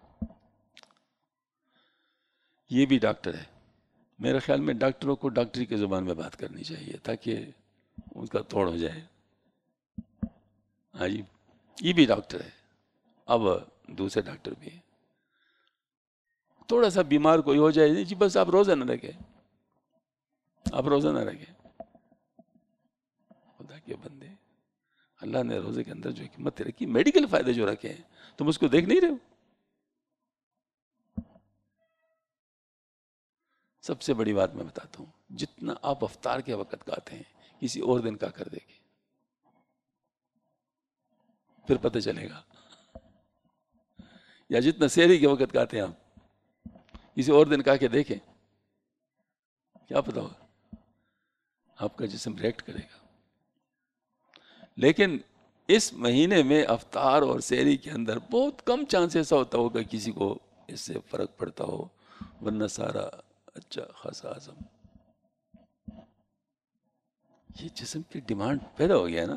یہ بھی ڈاکٹر ہے. میرے خیال میں ڈاکٹروں کو ڈاکٹری کی زبان میں بات کرنی چاہیے تاکہ ان کا توڑ ہو جائے. ہاں جی، یہ بھی ڈاکٹر ہے، اب دوسرے ڈاکٹر بھی ہیں. تھوڑا سا بیمار کوئی ہو جائے جی بس آپ روزہ نہ رکھیں، آپ روزہ نہ رکھیں. خدا کے بندے، اللہ نے روزے کے اندر جو حکمت رکھی، میڈیکل فائدے جو رکھے ہیں، تم اس کو دیکھ نہیں رہے ہو. سب سے بڑی بات میں بتاتا ہوں، جتنا آپ افطار کے وقت کھاتے ہیں کسی اور دن کا کر دیکھیں. پھر پتہ چلے گا. یا جتنا سحری کے وقت کھاتے ہیں آپ، کسی اور دن کھا کے دیکھیں، کیا پتا ہوگا، آپ کا جسم ریئیکٹ کرے گا. لیکن اس مہینے میں افطار اور سحری کے اندر بہت کم چانس ایسا ہوتا ہوگا کسی کو اس سے فرق پڑتا ہو، ورنہ سارا اچھا خاصا ہضم. یہ جسم کی ڈیمانڈ پیدا ہو گیا نا.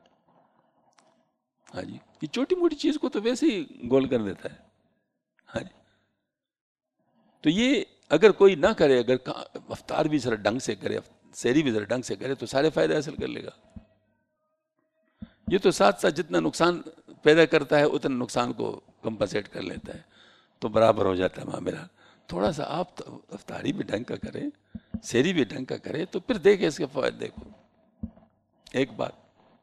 ہاں جی، یہ چھوٹی موٹی چیز کو تو ویسے ہی گول کر دیتا ہے. ہاں جی، تو یہ اگر کوئی نہ کرے، اگر افطار بھی ذرا ڈھنگ سے کرے، سحری بھی ذرا ڈھنگ سے کرے، تو سارے فائدے حاصل کر لے گا. یہ تو ساتھ ساتھ جتنا نقصان پیدا کرتا ہے اتنا نقصان کو کمپنسیٹ کر لیتا ہے، تو برابر ہو جاتا ہے معاملہ. تھوڑا سا آپ افطاری بھی ڈھنگ کا کریں، سحری بھی ڈھنگ کا کریں، تو پھر دیکھیں اس کے فوائد. دیکھو ایک بات،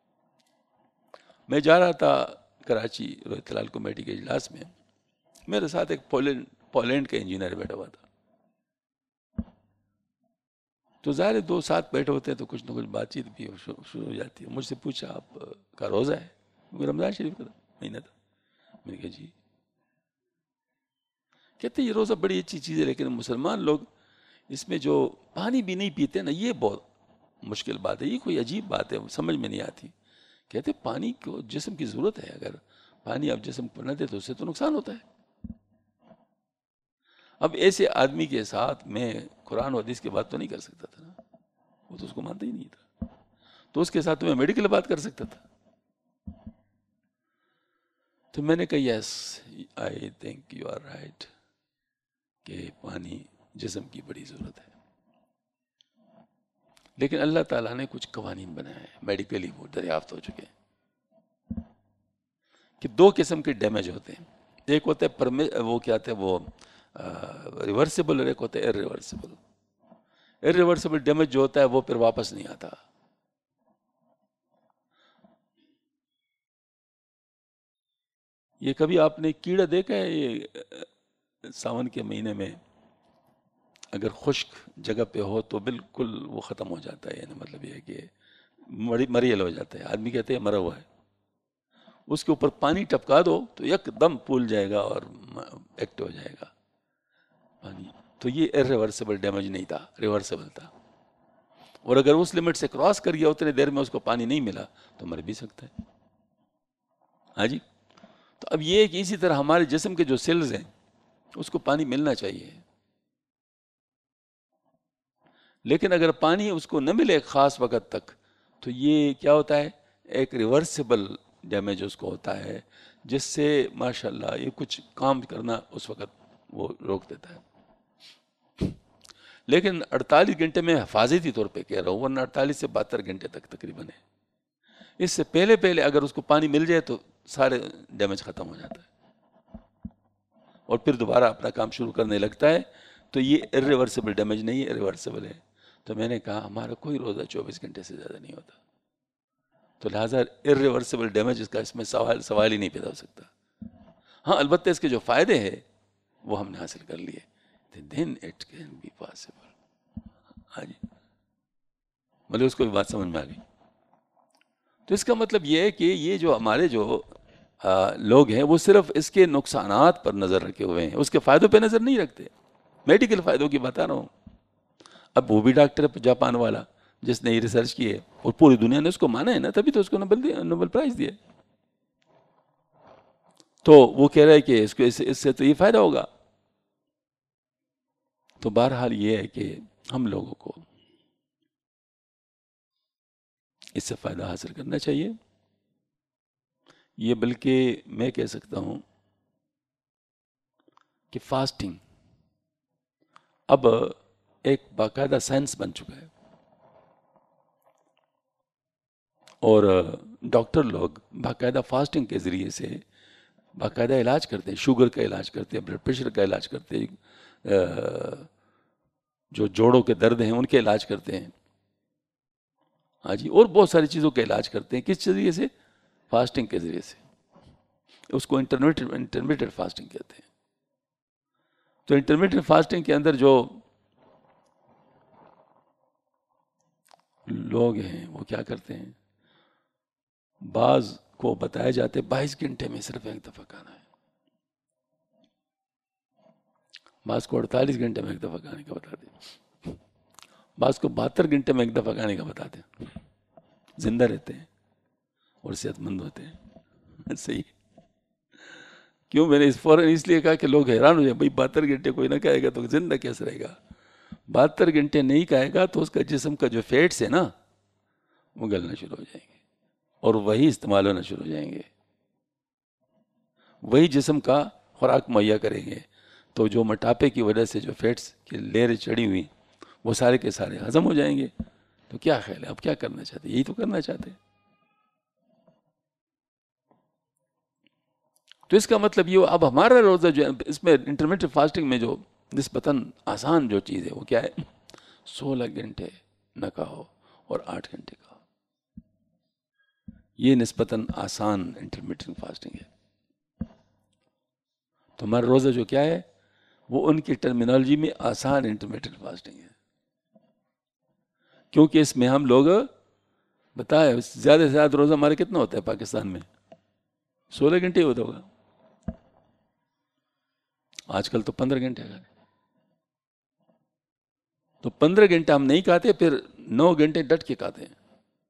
میں جا رہا تھا کراچی روحیت ہلال کمیٹی کے اجلاس میں، میرے ساتھ ایک پولینڈ پولینڈ کا انجینئر بیٹھا ہوا تھا. تو ظاہر دو ساتھ بیٹھے ہوتے ہیں تو کچھ نہ کچھ بات چیت بھی شروع ہو جاتی ہے. مجھ سے پوچھا آپ کا روزہ ہے؟ کیونکہ رمضان شریف کا مہینہ تھا. میں نے کہا جی. کہتے یہ روزہ بڑی اچھی چیز ہے، لیکن مسلمان لوگ اس میں جو پانی بھی نہیں پیتے نا، یہ بہت مشکل بات ہے، یہ کوئی عجیب بات ہے، سمجھ میں نہیں آتی. کہتے پانی کو جسم کی ضرورت ہے، اگر پانی آپ جسم کو نہ دے تو اس سے تو نقصان ہوتا ہے. اب ایسے آدمی کے ساتھ میں قرآن و حدیث کی بات تو نہیں کر سکتا تھا نا، وہ تو اس کو مانتا ہی نہیں تھا. تو اس کے ساتھ میں میڈیکل بات کر سکتا تھا. تو میں نے کہا yes I think you are right, کہ پانی جسم کی بڑی ضرورت ہے. لیکن اللہ تعالیٰ نے کچھ قوانین بنائے ہیں، میڈیکلی وہ دریافت ہو چکے ہیں، کہ دو قسم کے ڈیمیج ہوتے ہیں. ایک ہوتا ہے پرمی وہ کیا ہوتا ہے وہ ریورسیبل، اور ایک ہوتا ہے ارریورسیبل. ارریورسیبل ڈیمیج جو ہوتا ہے وہ پھر واپس نہیں آتا. یہ کبھی آپ نے کیڑا دیکھا ہے؟ یہ ساون کے مہینے میں اگر خشک جگہ پہ ہو تو بالکل وہ ختم ہو جاتا ہے، یعنی مطلب یہ ہے کہ مریل ہو جاتا ہے. آدمی کہتے ہیں مرا ہوا ہے. اس کے اوپر پانی ٹپکا دو تو یک دم پھول جائے گا اور ایکٹ ہو جائے گا پانی. تو یہ ارریورسیبل ڈیمیج نہیں تھا، ریورسیبل تھا. اور اگر اس لمٹ سے کراس کر گیا اتنے دیر میں اس کو پانی نہیں ملا تو مر بھی سکتا ہے. ہاں جی. تو اب یہ کہ اسی طرح ہمارے جسم کے جو سیلز ہیں اس کو پانی ملنا چاہیے، لیکن اگر پانی اس کو نہ ملے ایک خاص وقت تک تو یہ کیا ہوتا ہے، ایک ریورسیبل ڈیمیج اس کو ہوتا ہے، جس سے ماشاءاللہ یہ کچھ کام کرنا اس وقت وہ روک دیتا ہے. لیکن اڑتالیس گھنٹے میں حفاظتی طور پہ کہہ رہا ہوں، ورنہ اڑتالیس سے بہتر گھنٹے تک تقریباً ہے. اس سے پہلے پہلے اگر اس کو پانی مل جائے تو سارے ڈیمیج ختم ہو جاتا ہے اور پھر دوبارہ اپنا کام شروع کرنے لگتا ہے. تو یہ ارریورسیبل ڈیمیج نہیں ہے، ریورسیبل ہے. تو میں نے کہا ہمارا کوئی روزہ چوبیس گھنٹے سے زیادہ نہیں ہوتا، تو لہٰذا ارریورسیبل ڈیمیج اس کا اس میں سوال سوال ہی نہیں پیدا ہو سکتا. ہاں البتہ اس کے جو فائدے ہیں وہ ہم نے حاصل کر لیے. then it can be possible. ہاں جی، مطلب اس کو بھی بات سمجھ میں آ گئی. تو اس کا مطلب یہ ہے کہ یہ جو ہمارے جو لوگ ہیں وہ صرف اس کے نقصانات پر نظر رکھے ہوئے ہیں، اس کے فائدوں پہ نظر نہیں رکھتے. میڈیکل فائدوں کی بتا رہا ہوں. اب وہ بھی ڈاکٹر ہے جاپان والا جس نے یہ ریسرچ کی ہے اور پوری دنیا نے اس کو مانا ہے نا، تبھی تو اس کو نوبل نوبل پرائز دیا. تو وہ کہہ رہا ہے کہ اس کو اس سے تو یہ فائدہ ہوگا. تو بہرحال یہ ہے کہ ہم لوگوں کو اس سے فائدہ حاصل کرنا چاہیے. یہ بلکہ میں کہہ سکتا ہوں کہ فاسٹنگ اب ایک باقاعدہ سائنس بن چکا ہے، اور ڈاکٹر لوگ باقاعدہ فاسٹنگ کے ذریعے سے باقاعدہ علاج کرتے ہیں. شوگر کا علاج کرتے ہیں، بلڈ پریشر کا علاج کرتے ہیں، جو جوڑوں کے درد ہیں ان کے علاج کرتے ہیں. ہاں جی، اور بہت ساری چیزوں کا علاج کرتے ہیں. کس ذریعے سے؟ فاسٹنگ کے ذریعے سے. اس کو انٹرمیٹڈ انٹرمیٹڈ فاسٹنگ کہتے ہیں. تو انٹرمیٹڈ فاسٹنگ کے اندر جو لوگ ہیں وہ کیا کرتے ہیں، بعض کو بتایا جاتے بائیس گھنٹے میں صرف ایک دفعہ کھانا ہے، بعض کو اڑتالیس گھنٹے میں ایک دفعہ کھانے کا بتاتے، بعض کو بہتر گھنٹے میں ایک دفعہ کھانے کا بتاتے، زندہ رہتے ہیں اور صحت مند ہوتے ہیں. صحیح. کیوں میں نے اس فوراً اس لیے کہا کہ لوگ حیران ہو جائیں، بھائی بہتر گھنٹے کوئی نہ کھائے گا تو زندہ کیسے رہے گا؟ بہتر گھنٹے نہیں کھائے گا تو اس کا جسم کا جو فیٹس ہے نا وہ گلنا شروع ہو جائیں گے اور وہی استعمال ہونا شروع ہو جائیں گے، وہی جسم کا خوراک مہیا کریں گے. تو جو موٹاپے کی وجہ سے جو فیٹس کی لیئریں چڑھی ہوئی وہ سارے کے سارے ہضم ہو جائیں گے. تو کیا خیال ہے، اب کیا کرنا چاہتے ہیں؟ یہی تو کرنا چاہتے ہیں. تو اس کا مطلب یہ، اب ہمارا روزہ جو ہے اس میں انٹرمیٹنٹ فاسٹنگ میں جو نسبتاً آسان جو چیز ہے وہ کیا ہے؟ سولہ گھنٹے نہ کھاؤ اور آٹھ گھنٹے کھاؤ. یہ نسبتاً آسان انٹرمیٹنٹ فاسٹنگ ہے. تو ہمارا روزہ جو کیا ہے وہ ان کی ٹرمینالوجی میں آسان انٹرمیٹنٹ فاسٹنگ ہے، کیونکہ اس میں ہم لوگ بتائے زیادہ سے زیادہ روزہ ہمارے کتنا ہوتا ہے پاکستان میں؟ سولہ گھنٹے ہوتا ہوگا. آج کل تو پندرہ گھنٹے ہے. تو پندرہ گھنٹے ہم نہیں کھاتے، پھر نو گھنٹے ڈٹ کے کھاتے ہیں.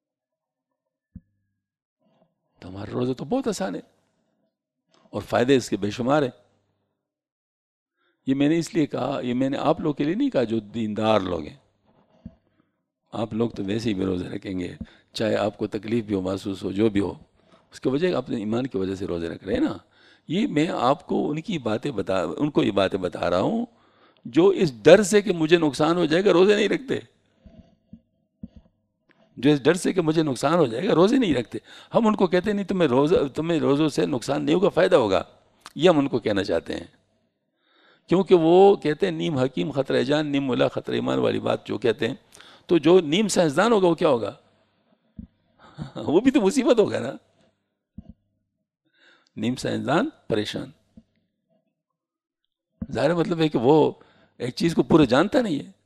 تو ہمارا روزہ تو بہت آسان ہے اور فائدے اس کے بے شمار ہیں. یہ میں نے اس لیے کہا، یہ میں نے آپ لوگ کے لیے نہیں کہا جو دیندار لوگ ہیں. آپ لوگ تو ویسے ہی بھی روزے رکھیں گے، چاہے آپ کو تکلیف بھی ہو، محسوس ہو، جو بھی ہو، اس کی وجہ اپنے ایمان کی وجہ سے روزے رکھ رہے ہیں نا. یہ میں آپ کو ان کی باتیں بتا ان کو یہ باتیں بتا رہا ہوں جو اس ڈر سے کہ مجھے نقصان ہو جائے گا روزے نہیں رکھتے، جو اس ڈر سے کہ مجھے نقصان ہو جائے گا روزے نہیں رکھتے. ہم ان کو کہتے نہیں تمہیں روزہ تمہیں روزوں سے نقصان نہیں ہوگا، فائدہ ہوگا. یہ ہم ان کو کہنا چاہتے ہیں، کیونکہ وہ کہتے ہیں نیم حکیم خطرہ جان، نیم ملا خطرہ ایمان والی بات جو کہتے ہیں. تو جو نیم سائنسدان ہوگا وہ کیا ہوگا؟ وہ بھی تو مصیبت ہوگا نا. نیم سائنسدان پریشان، ظاہر مطلب ہے کہ وہ ایک چیز کو پورا جانتا نہیں ہے.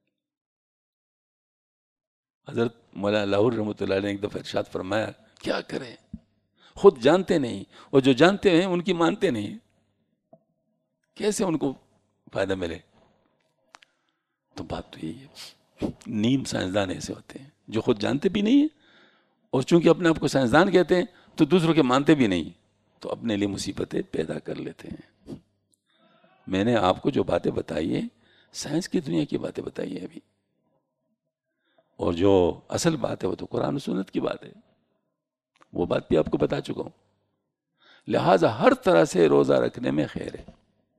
حضرت مولانا لاہور رحمۃ اللہ علیہ نے ایک دفعہ ارشاد فرمایا، کیا کریں خود جانتے نہیں اور جو جانتے ہیں ان کی مانتے نہیں، کیسے ان کو فائدہ ملے؟ تو بات تو یہی ہے، نیم سائنسدان ایسے ہوتے ہیں جو خود جانتے بھی نہیں ہیں اور چونکہ اپنے آپ کو سائنسدان کہتے ہیں تو دوسروں کے مانتے بھی نہیں، تو اپنے لیے مصیبتیں پیدا کر لیتے ہیں. میں نے آپ کو جو باتیں بتائی ہیں سائنس کی دنیا کی باتیں بتائی ہیں ابھی، اور جو اصل بات ہے وہ تو قرآن و سنت کی بات ہے، وہ بات بھی آپ کو بتا چکا ہوں. لہٰذا ہر طرح سے روزہ رکھنے میں خیر ہے،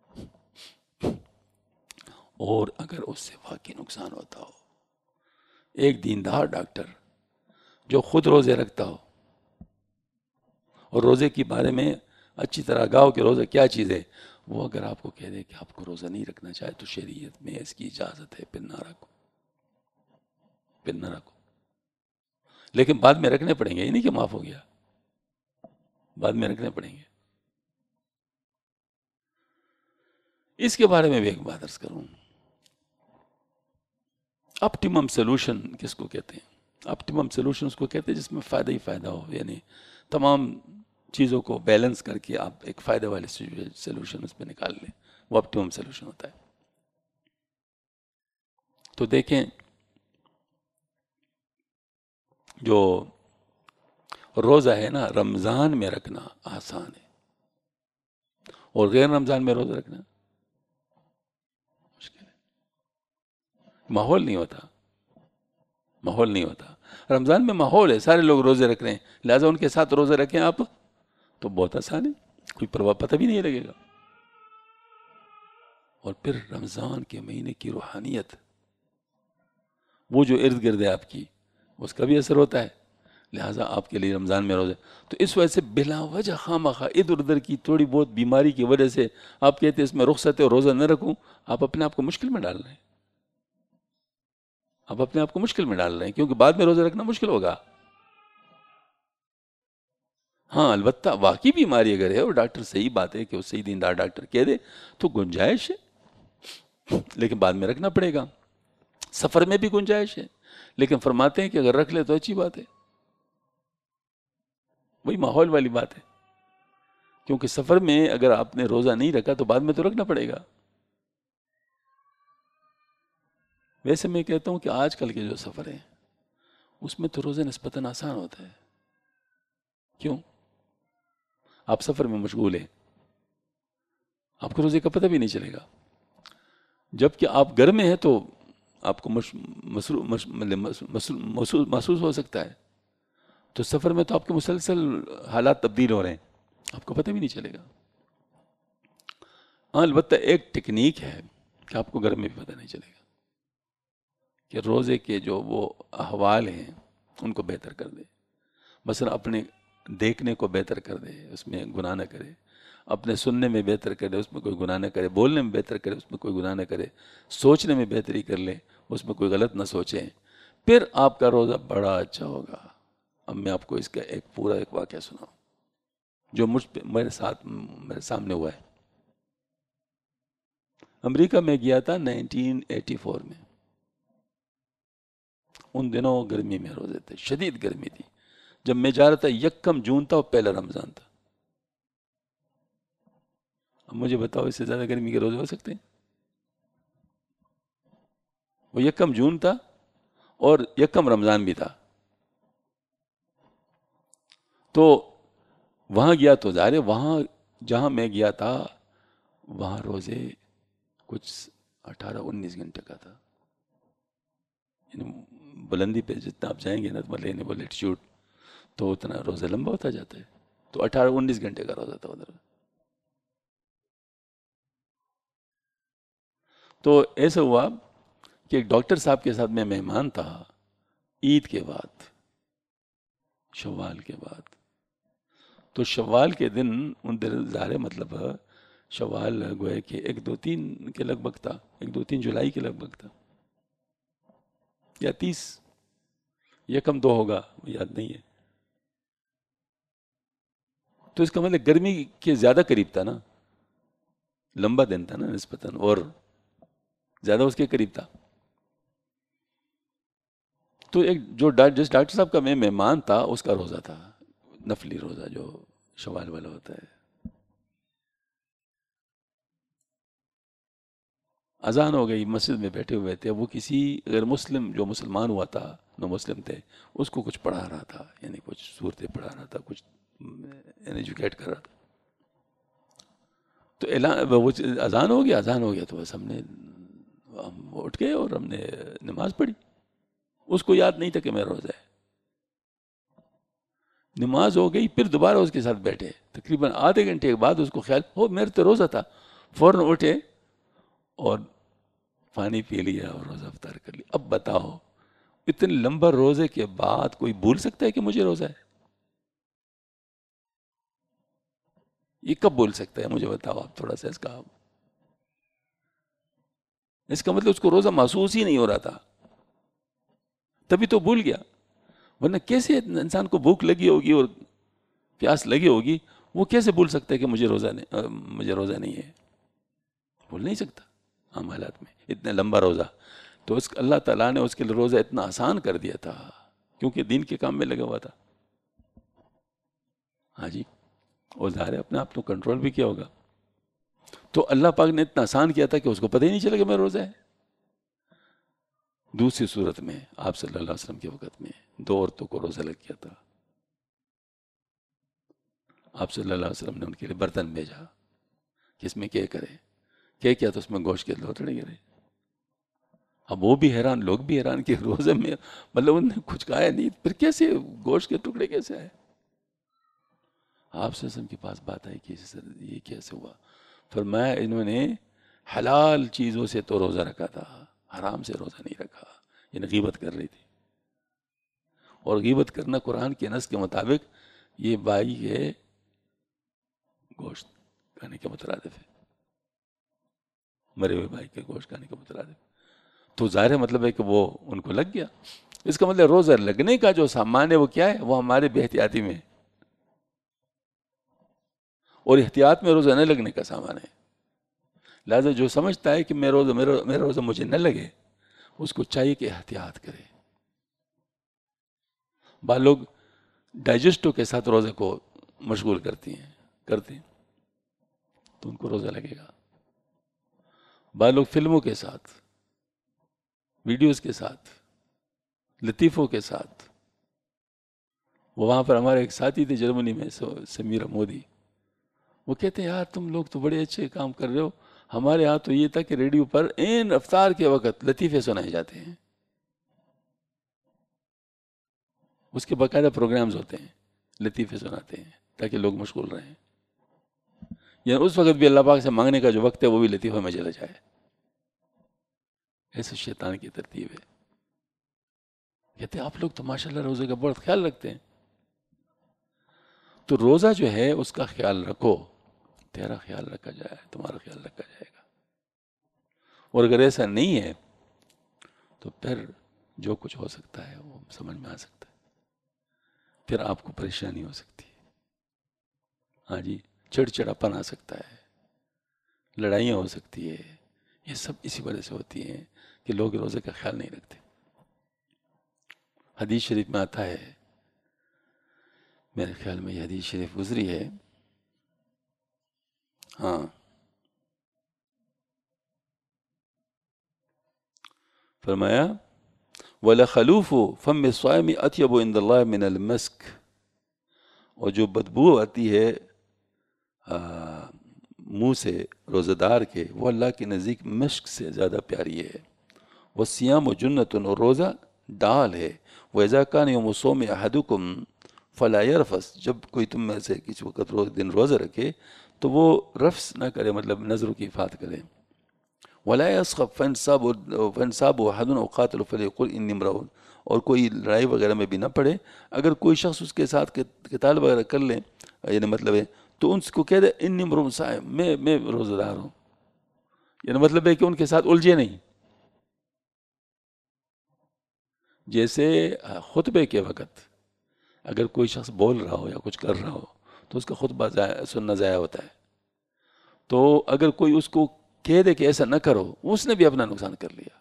اور اگر اس سے واقعی نقصان ہوتا ہو، ایک دیندار ڈاکٹر جو خود روزے رکھتا ہو اور روزے کے بارے میں اچھی طرح آگاہ کہ روزہ کیا چیز ہے، وہ اگر آپ کو کہہ دے کہ آپ کو روزہ نہیں رکھنا چاہے تو شریعت میں اس کی اجازت ہے، پھر نہ رکھو، پھر نہ رکھو. لیکن بعد میں رکھنے پڑیں گے، یہ نہیں کہ معاف ہو گیا، بعد میں رکھنے پڑیں گے. اس کے بارے میں بھی ایک بات عرض کروں، اپٹیمم سولوشن کس کو کہتے ہیں؟ اپٹیمم سولوشن اس کو کہتے ہیں جس میں فائدہ ہی فائدہ ہو، یعنی تمام چیزوں کو بیلنس کر کے آپ ایک فائدہ والے سولوشن اس میں نکال لیں، وہ اپٹیمم سولوشن ہوتا ہے. تو دیکھیں، جو روزہ ہے نا رمضان میں رکھنا آسان ہے، اور غیر رمضان میں روزہ رکھنا مشکل ہے. ماحول نہیں ہوتا، ماحول نہیں ہوتا. رمضان میں ماحول ہے، سارے لوگ روزے رکھ رہے ہیں، لہٰذا ان کے ساتھ روزہ رکھیں آپ تو بہت آسان ہے، کوئی پرواہ پتہ بھی نہیں لگے گا. اور پھر رمضان کے مہینے کی روحانیت، وہ جو ارد گرد ہے آپ کی، اس کا بھی اثر ہوتا ہے. لہٰذا آپ کے لیے رمضان میں روزے، تو اس وجہ سے بلا وجہ خواہ ادھر ادھر کی تھوڑی بہت بیماری کی وجہ سے آپ کہتے ہیں اس میں رخصت ہے اور روزہ نہ رکھوں، آپ اپنے آپ کو مشکل میں ڈال رہے ہیں. آپ اپنے آپ کو مشکل میں ڈال رہے ہیں، کیونکہ بعد میں روزہ رکھنا مشکل ہوگا. ہاں البتہ واقعی بیماری اگر ہے اور ڈاکٹر صحیح بات ہے کہ وہ صحیح دیندار ڈاکٹر کہہ دے تو گنجائش ہے، لیکن بعد میں رکھنا پڑے گا. سفر میں بھی گنجائش ہے، لیکن فرماتے ہیں کہ اگر رکھ لے تو اچھی بات ہے. وہی ماحول والی بات ہے، کیونکہ سفر میں اگر آپ نے روزہ نہیں رکھا تو بعد میں تو رکھنا پڑے گا۔ ویسے میں کہتا ہوں کہ آج کل کے جو سفر ہیں اس میں تو روزہ نسبتاً آسان ہوتا ہے۔ کیوں؟ آپ سفر میں مشغول ہیں، آپ کو روزے کا پتہ بھی نہیں چلے گا، جبکہ آپ گھر میں ہیں تو آپ کو مش... مسرو... مش... مس... مس... محسوس محسوس ہو سکتا ہے، تو سفر میں تو آپ کے مسلسل حالات تبدیل ہو رہے ہیں، آپ کو پتہ بھی نہیں چلے گا۔ ہاں البتہ ایک ٹیکنیک ہے کہ آپ کو گھر میں بھی پتہ نہیں چلے گا کہ روزے کے جو وہ احوال ہیں ان کو بہتر کر دے، مثلا اپنے دیکھنے کو بہتر کر دے، اس میں گناہ نہ کرے، اپنے سننے میں بہتر کرے، اس میں کوئی گناہ نہ کرے، بولنے میں بہتر کرے، اس میں کوئی گناہ نہ کرے، سوچنے میں بہتری کر لے، اس میں کوئی غلط نہ سوچیں، پھر آپ کا روزہ بڑا اچھا ہوگا۔ اب میں آپ کو اس کا ایک پورا ایک واقعہ سناؤں جو مجھ پہ میرے ساتھ میرے سامنے ہوا ہے۔ امریکہ میں گیا تھا نائنٹین ایٹی فور میں، ان دنوں گرمی میں روزے تھے، شدید گرمی تھی، جب میں جا رہا تھا یکم جون تھا اور پہلا رمضان تھا۔ اب مجھے بتاؤ اس سے زیادہ گرمی کے روزے ہو سکتے ہیں؟ وہ یکم جون تھا اور یکم رمضان بھی تھا، تو وہاں گیا تو ظاہر ہے وہاں جہاں میں گیا تھا وہاں روزے کچھ اٹھارہ انیس گھنٹے کا تھا، یعنی بلندی پہ جتنا آپ جائیں گے نا مطلب وہ لیٹیچیوڈ تو اتنا روزہ لمبا ہوتا جاتا ہے، تو اٹھارہ انیس گھنٹے کا روزہ تھا ادھر۔ تو ایسا ہوا کہ ایک ڈاکٹر صاحب کے ساتھ میں مہمان تھا عید کے بعد، شوال کے بعد، تو شوال کے دن ان دن ظاہر مطلب شوال گوئے کہ ایک دو تین کے لگ بھگ تھا، ایک دو تین جولائی کے لگ بھگ تھا یا تیس، یکم دو ہوگا یاد نہیں ہے، تو اس کا مطلب گرمی کے زیادہ قریب تھا نا، لمبا دن تھا نا نسبتاً، اور زیادہ اس کے قریب تھا۔ تو ایک جو جس ڈاکٹر صاحب کا میں مہمان تھا اس کا روزہ تھا، نفلی روزہ جو شوال والا ہوتا ہے۔ اذان ہو گئی، مسجد میں بیٹھے ہوئے تھے، وہ کسی غیر مسلم جو مسلمان ہوا تھا، نو مسلم تھے، اس کو کچھ پڑھا رہا تھا، یعنی کچھ صورتیں پڑھا رہا تھا، کچھ ایجوکیٹ کر رہا تھا۔ تو اعلان وہ اذان ہو گیا، اذان ہو گیا تو بس ہم نے ہم اٹھ گئے اور ہم نے نماز پڑھی۔ اس کو یاد نہیں تھا کہ میرا روزہ ہے، نماز ہو گئی، پھر دوبارہ اس کے ساتھ بیٹھے، تقریباً آدھے گھنٹے کے بعد اس کو خیال ہو میرے تو روزہ تھا، فوراً اٹھے اور پانی پی لیا اور روزہ افطار کر لیا۔ اب بتاؤ اتنے لمبا روزے کے بعد کوئی بھول سکتا ہے کہ مجھے روزہ ہے؟ یہ کب بول سکتا ہے مجھے بتاؤ آپ تھوڑا سا اس کا اس کا مطلب اس کو روزہ محسوس ہی نہیں ہو رہا تھا، تبھی تو بھول گیا، ورنہ کیسے انسان کو بھوک لگی ہوگی اور پیاس لگی ہوگی، وہ کیسے بھول سکتا ہے کہ مجھے روزہ نہیں مجھے روزہ نہیں ہے؟ بھول نہیں سکتا عام حالات میں اتنا لمبا روزہ۔ تو اس اللہ تعالیٰ نے اس کے لیے روزہ اتنا آسان کر دیا تھا کیونکہ دین کے کام میں لگا ہوا تھا۔ ہاں جی، اور ظاہر ہے اپنے آپ کو کنٹرول بھی کیا ہوگا، تو اللہ پاک نے اتنا آسان کیا تھا کہ اس کو پتہ ہی نہیں چلا کہ میں روزہ ہے۔ دوسری صورت میں آپ صلی اللہ علیہ وسلم کے وقت میں دو عورتوں کو روزہ لگ گیا تھا، آپ صلی اللہ علیہ وسلم نے ان کے لیے برتن بھیجا کہ اس میں کیا کرے، کیا کیا تو اس میں گوشت کے لوتڑے گرے۔ اب وہ بھی حیران، لوگ بھی حیران کہ روزے میں مطلب انہوں نے کچھ کھایا نہیں، پھر کیسے گوشت کے ٹکڑے کیسے آئے؟ آپ صلی اللہ علیہ وسلم کے پاس بات آئی کہ یہ کیسے ہوا؟ فرمایا انہوں نے حلال چیزوں سے تو روزہ رکھا تھا، حرام سے روزہ نہیں رکھا، یعنی غیبت کر رہی تھی، اور غیبت کرنا قرآن کے نص کے مطابق یہ بائی ہے گوشت کھانے کے مترادف ہے، مرے ہوئے بھائی کے گوشت کھانے کے مترادف۔ تو ظاہر مطلب ہے کہ وہ ان کو لگ گیا، اس کا مطلب روزہ لگنے کا جو سامان ہے وہ کیا ہے؟ وہ ہمارے بے احتیاطی میں، اور احتیاط میں روزہ نہ لگنے کا سامان ہے۔ لہذا جو سمجھتا ہے کہ میرا روزہ میرا روزہ مجھے نہ لگے، اس کو چاہیے کہ احتیاط کرے۔ بعض لوگ ڈائجسٹو کے ساتھ روزے کو مشغول کرتی ہیں کرتے ہیں تو ان کو روزہ لگے گا. بعض لوگ فلموں کے ساتھ، ویڈیوز کے ساتھ، لطیفوں کے ساتھ. وہ وہاں پر ہمارے ایک ساتھی تھے جرمنی میں، سمیرہ مودی، وہ کہتے ہیں یار تم لوگ تو بڑے اچھے کام کر رہے ہو، ہمارے ہاں تو یہ تھا کہ ریڈیو پر این افطار کے وقت لطیفے سنائے جاتے ہیں. اس کے باقاعدہ پروگرامز ہوتے ہیں، لطیفے سناتے ہیں تاکہ لوگ مشغول رہیں. یعنی اس وقت بھی اللہ پاک سے مانگنے کا جو وقت ہے وہ بھی لطیفہ میں چلا جائے. ایسے شیطان کی ترتیب ہے. کہتے ہیں آپ لوگ تو ماشاءاللہ روزے کا بہت خیال رکھتے ہیں. تو روزہ جو ہے اس کا خیال رکھو، تیرا خیال رکھا جائے، تمہارا خیال رکھا جائے گا. اور اگر ایسا نہیں ہے تو پھر جو کچھ ہو سکتا ہے وہ سمجھ میں آ سکتا ہے. پھر آپ کو پریشانی ہو سکتی ہے. ہاں جی، چڑچڑاپن آ سکتا ہے، لڑائیاں ہو سکتی ہے. یہ سب اسی وجہ سے ہوتی ہیں کہ لوگ روزے کا خیال نہیں رکھتے. حدیث شریف میں آتا ہے، میرے خیال میں یہ حدیث شریف گزری ہے، ہاں، فرمایا وَلَخَلُوفُ فَمِّ الصَّائِمِ أَطْيَبُ عِندَ اللَّهِ مِنَ الْمَسْكِ، اور جو بدبو آتی ہے منہ سے روزہ دار کے، وہ اللہ کے نزدیک مشک سے زیادہ پیاری ہے. وَالصِّيَامُ جُنَّةٌ، اور روزہ ڈال ہے. وَإِذَا كَانَ يَوْمُ الصَّوْمِ أَحَدُكُمْ فَلَا يَرْفَثْ، جب کوئی تم میں سے کسی وقت روز دن روزہ رکھے تو وہ رفث نہ کرے، مطلب نظروں کی حفاظت کرے. وَلَا يَسْخَبْ فَإِنْ أَحَدٌ أَوْ قَاتَلَ فَلْيَقُلْ إِنِّي امْرَؤٌ، اور کوئی لڑائی وغیرہ میں بھی نہ پڑے. اگر کوئی شخص اس کے ساتھ قتال وغیرہ کر لے، یعنی مطلب ہے تو ان کو کہہ دے انی امرؤ صائم، میں میں روزہ دار ہوں. یعنی مطلب ہے کہ ان کے ساتھ الجھے نہیں. جیسے خطبے کے وقت اگر کوئی شخص بول رہا ہو یا کچھ کر رہا ہو تو اس کا خطبہ سننا ضائع ہوتا ہے. تو اگر کوئی اس کو کہہ دے کہ ایسا نہ کرو، اس نے بھی اپنا نقصان کر لیا،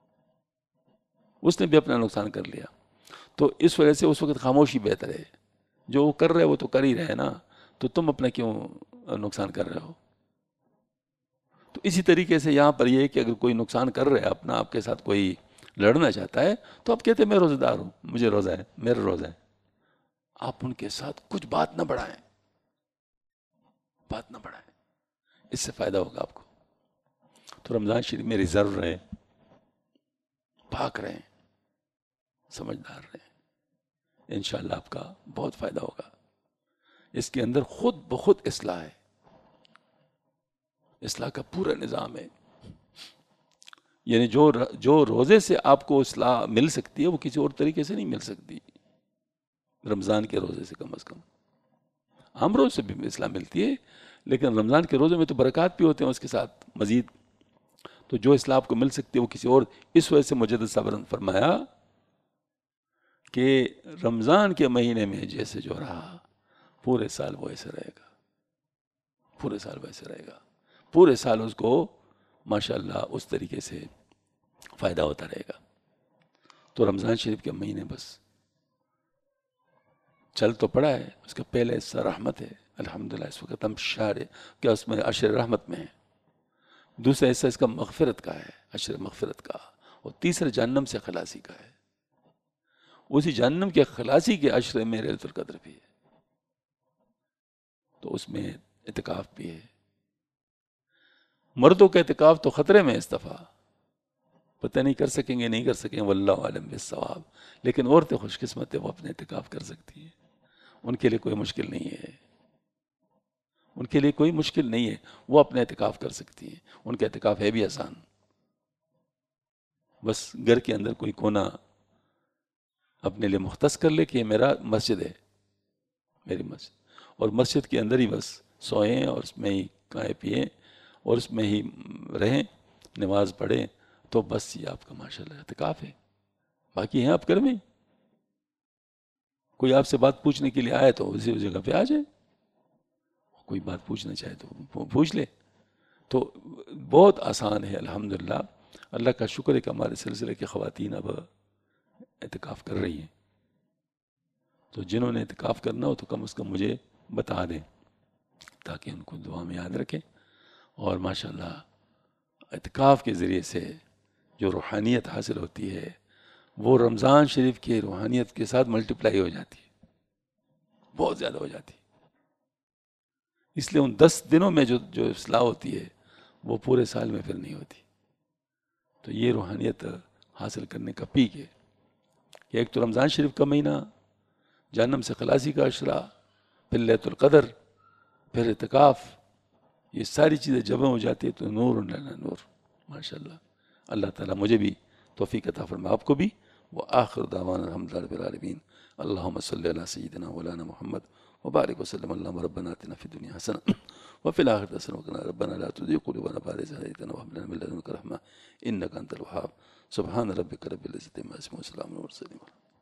اس نے بھی اپنا نقصان کر لیا. تو اس وجہ سے اس وقت خاموشی بہتر ہے. جو وہ کر رہے وہ تو کر ہی رہے نا، تو تم اپنا کیوں نقصان کر رہے ہو. تو اسی طریقے سے یہاں پر یہ ہے کہ اگر کوئی نقصان کر رہا ہے اپنا، آپ کے ساتھ کوئی لڑنا چاہتا ہے، تو آپ کہتے ہیں میں روزہ دار ہوں، مجھے روزہ ہے، میرا روزہ ہے. آپ ان کے ساتھ کچھ بات نہ بڑھائیں، بات نہ بڑھائیں، اس سے فائدہ ہوگا آپ کو. تو رمضان شریف میں ریزرو رہیں، پاک رہیں، سمجھدار رہیں، انشاءاللہ آپ کا بہت فائدہ ہوگا. اس کے اندر خود بخود اصلاح ہے، اصلاح کا پورا نظام ہے. یعنی جو جو روزے سے آپ کو اصلاح مل سکتی ہے وہ کسی اور طریقے سے نہیں مل سکتی. رمضان کے روزے سے کم از کم، عام روز سے بھی اصلاح ملتی ہے، لیکن رمضان کے روزے میں تو برکات بھی ہوتے ہیں اس کے ساتھ مزید. تو جو اصلاح آپ کو مل سکتی ہے وہ کسی اور. اس وجہ سے مجدد صاحب نے فرمایا کہ رمضان کے مہینے میں جیسے جو رہا پورے سال وہ ایسے رہے گا، پورے سال وہ ایسے رہے گا، پورے سال اس کو ماشاءاللہ اس طریقے سے فائدہ ہوتا رہے گا. تو رمضان شریف کے مہینے بس چل تو پڑا ہے، اس کا پہلے حصہ رحمت ہے الحمدللہ. اس وقت ہم شہر کیا اس میں عشر رحمت میں ہیں. دوسرا حصہ اس کا مغفرت کا ہے، عشر مغفرت کا. اور تیسرا جہنم سے خلاصی کا ہے. اسی جہنم کے خلاصی کے عشر میں لیلۃ القدر بھی ہے، تو اس میں اعتکاف بھی ہے. مردوں کا اعتکاف تو خطرے میں اس دفعہ، پتہ نہیں کر سکیں گے نہیں کر سکیں گے، واللہ عالم بالصواب. لیکن عورتیں خوش قسمت ہیں، وہ اپنے اعتکاف کر سکتی ہیں، ان کے لیے کوئی مشکل نہیں ہے، ان کے لیے کوئی مشکل نہیں ہے، وہ اپنے اعتکاف کر سکتی ہیں. ان کا اعتکاف ہے بھی آسان، بس گھر کے اندر کوئی کونا اپنے لیے مختص کر لے کہ یہ میرا مسجد ہے، میری مسجد، اور مسجد کے اندر ہی بس سوئیں اور اس میں ہی کھائیں پیئیں اور اس میں ہی رہیں، نماز پڑھیں، تو بس یہ آپ کا ماشاءاللہ اعتکاف ہے. باقی ہیں آپ گھر میں، کوئی آپ سے بات پوچھنے کے لیے آئے تو اسی جگہ پہ آ جائے، کوئی بات پوچھنا چاہے تو پوچھ لے. تو بہت آسان ہے الحمدللہ. اللہ کا شکر ہے کہ ہمارے سلسلے کی خواتین اب اعتکاف کر رہی ہیں. تو جنہوں نے اعتکاف کرنا ہو تو کم از کم مجھے بتا دیں تاکہ ان کو دعا میں یاد رکھیں. اور ماشاءاللہ اعتکاف کے ذریعے سے جو روحانیت حاصل ہوتی ہے وہ رمضان شریف کی روحانیت کے ساتھ ملٹیپلائی ہو جاتی ہے، بہت زیادہ ہو جاتی ہے. اس لیے ان دس دنوں میں جو جو اصلاح ہوتی ہے وہ پورے سال میں پھر نہیں ہوتی. تو یہ روحانیت حاصل کرنے کا پیک ہے کہ ایک تو رمضان شریف کا مہینہ، جہنم سے خلاصی کا عشرہ، پھر لیلۃ القدر، پھر اعتکاف، یہ ساری چیزیں جمع ہو جاتی ہے تو نور نور نور ماشاءاللہ. اللہ تعالیٰ مجھے بھی توفیق عطا فرمائے، آپ کو بھی. وآخر دعوانا الحمدللہ رب العالمین. اللہم صلی علی سیدنا مولانا محمد وبارک وسلم. اللہم ربنا آتنا فی الدنیا حسنہ وفی الآخرۃ حسنہ وقنا ربنا لا تزغ قلوبنا بعد إذ هديتنا وهب لنا من لدنک رحمة إنک أنت الوهاب. سبحان ربک رب العزة عما یصفون وسلام علی المرسلین.